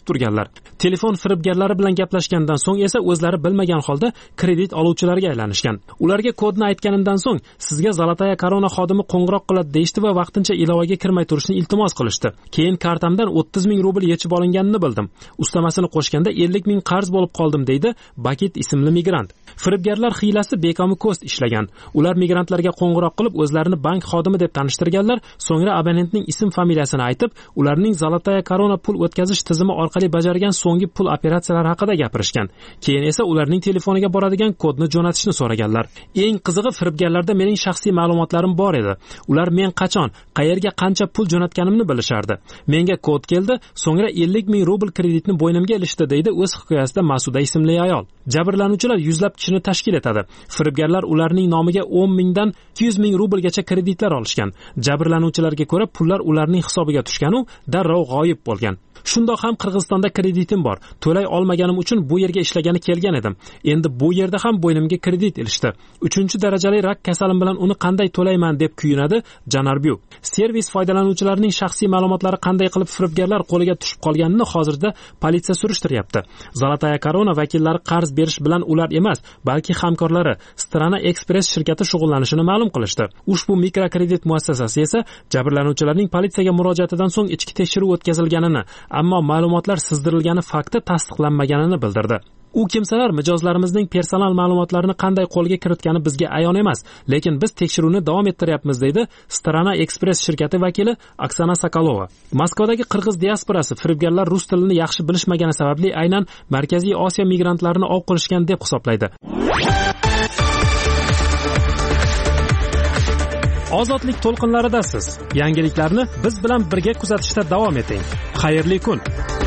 qilishganlar. Telefon firibgarlari bilan gaplashgandan so'ng esa o'zlari bilmagan holda kredit oluvchilarga aylanishgan. Ularga kodni aytganimdan so'ng sizga Zolotaya Korona xodimi qo'ng'iroq qiladi deyishdi va vaqtincha ilovaga kirmay turishni iltimos qilishdi. Keyin kartamdan o'ttiz ming rubl yechib olinganini bildim. Ustamasini qo'shganda ellik ming qarz bo'lib qoldim deydi Bakit ismli migrant. Firibgarlar hiylasi bekomi ko'st ishlagan. Ular migrantlarga qo'ng'iroq qilib o'zlarini bank xodimi deb tanishtirganlar, so'ngra abonentning ism familiyasini aytib, ularning Zolotaya Korona pul o'tkazish tizimi orqali bajargan so'nggi pul operatsiyalari haqida gapirishgan. Keyin esa ularning telefoniga boradigan kodni jo'natishni so'raganlar. Eng qizig'i, firibgarlarda mening shaxsiy ma'lumotlarim bor edi. Ular men qachon, qayerga qancha pul jo'natganimni bilishardi. Menga kod keldi, so'ngra ellik ming rubl kreditni bo'ynimga ilishdi deydi o'z hikoyasida Masuda ismli ayol. Jabrlanuvchilar yuzlab kishini tashkil etadi. Firibgarlar ularning nomiga o'n mingdan ikki yuz ming rublgacha kreditlar olishgan. Jabrlanuvchilarga ko'ra pullar ularning hisobiga tushgan u darrov g'oyib bo'lgan. Shundoq ham Qirg'izistonda kreditim bor. To'lay olmaganim uchun bu yerga ishlagani kelgan edim. Endi bu yerda ham bo'ynimga kredit ilishdi. uchinchi darajali rak kasalim bilan uni qanday to'layman deb kuyunadi Janarbiu. Servis foydalanuvchilarining shaxsiy ma'lumotlari qanday qilib firibgarlar qo'liga tushib qolganini hozirda politsiya surishtiryapti. Zolotaya Korona vakillari qarz berish bilan ular emas, balki hamkorlari Strana Express shirkati shug'ullanishini ma'lum qilishdi. Ushbu mikrokredit muassasasi esa jabrlanuvchilarning politsiyaga murojaatidan so'ng ichki tekshiruv o'tkazilganini, ammo ma'lumotlar sizdirilgani fakti tasdiqlanmaganini bildirdi. U kimsalar mijozlarimizning personal ma'lumotlarini qanday qo'lga kiritgani bizga ayon emas, lekin biz tekshiruvni davom ettiryapmiz deydi Strana Express shirkati vakili Oksana Sokolova. Moskvadagi qirg'iz diasporasi firibgarlar rus tilini yaxshi bilishmagani sababli aynan Markaziy Osiyo migrantlarini ov qilishgan deb hisoblaydi. Ozodlik to'lqinlaridasiz. Yangiliklarni biz bilan birga kuzatishda davom eting. Xayrli kun.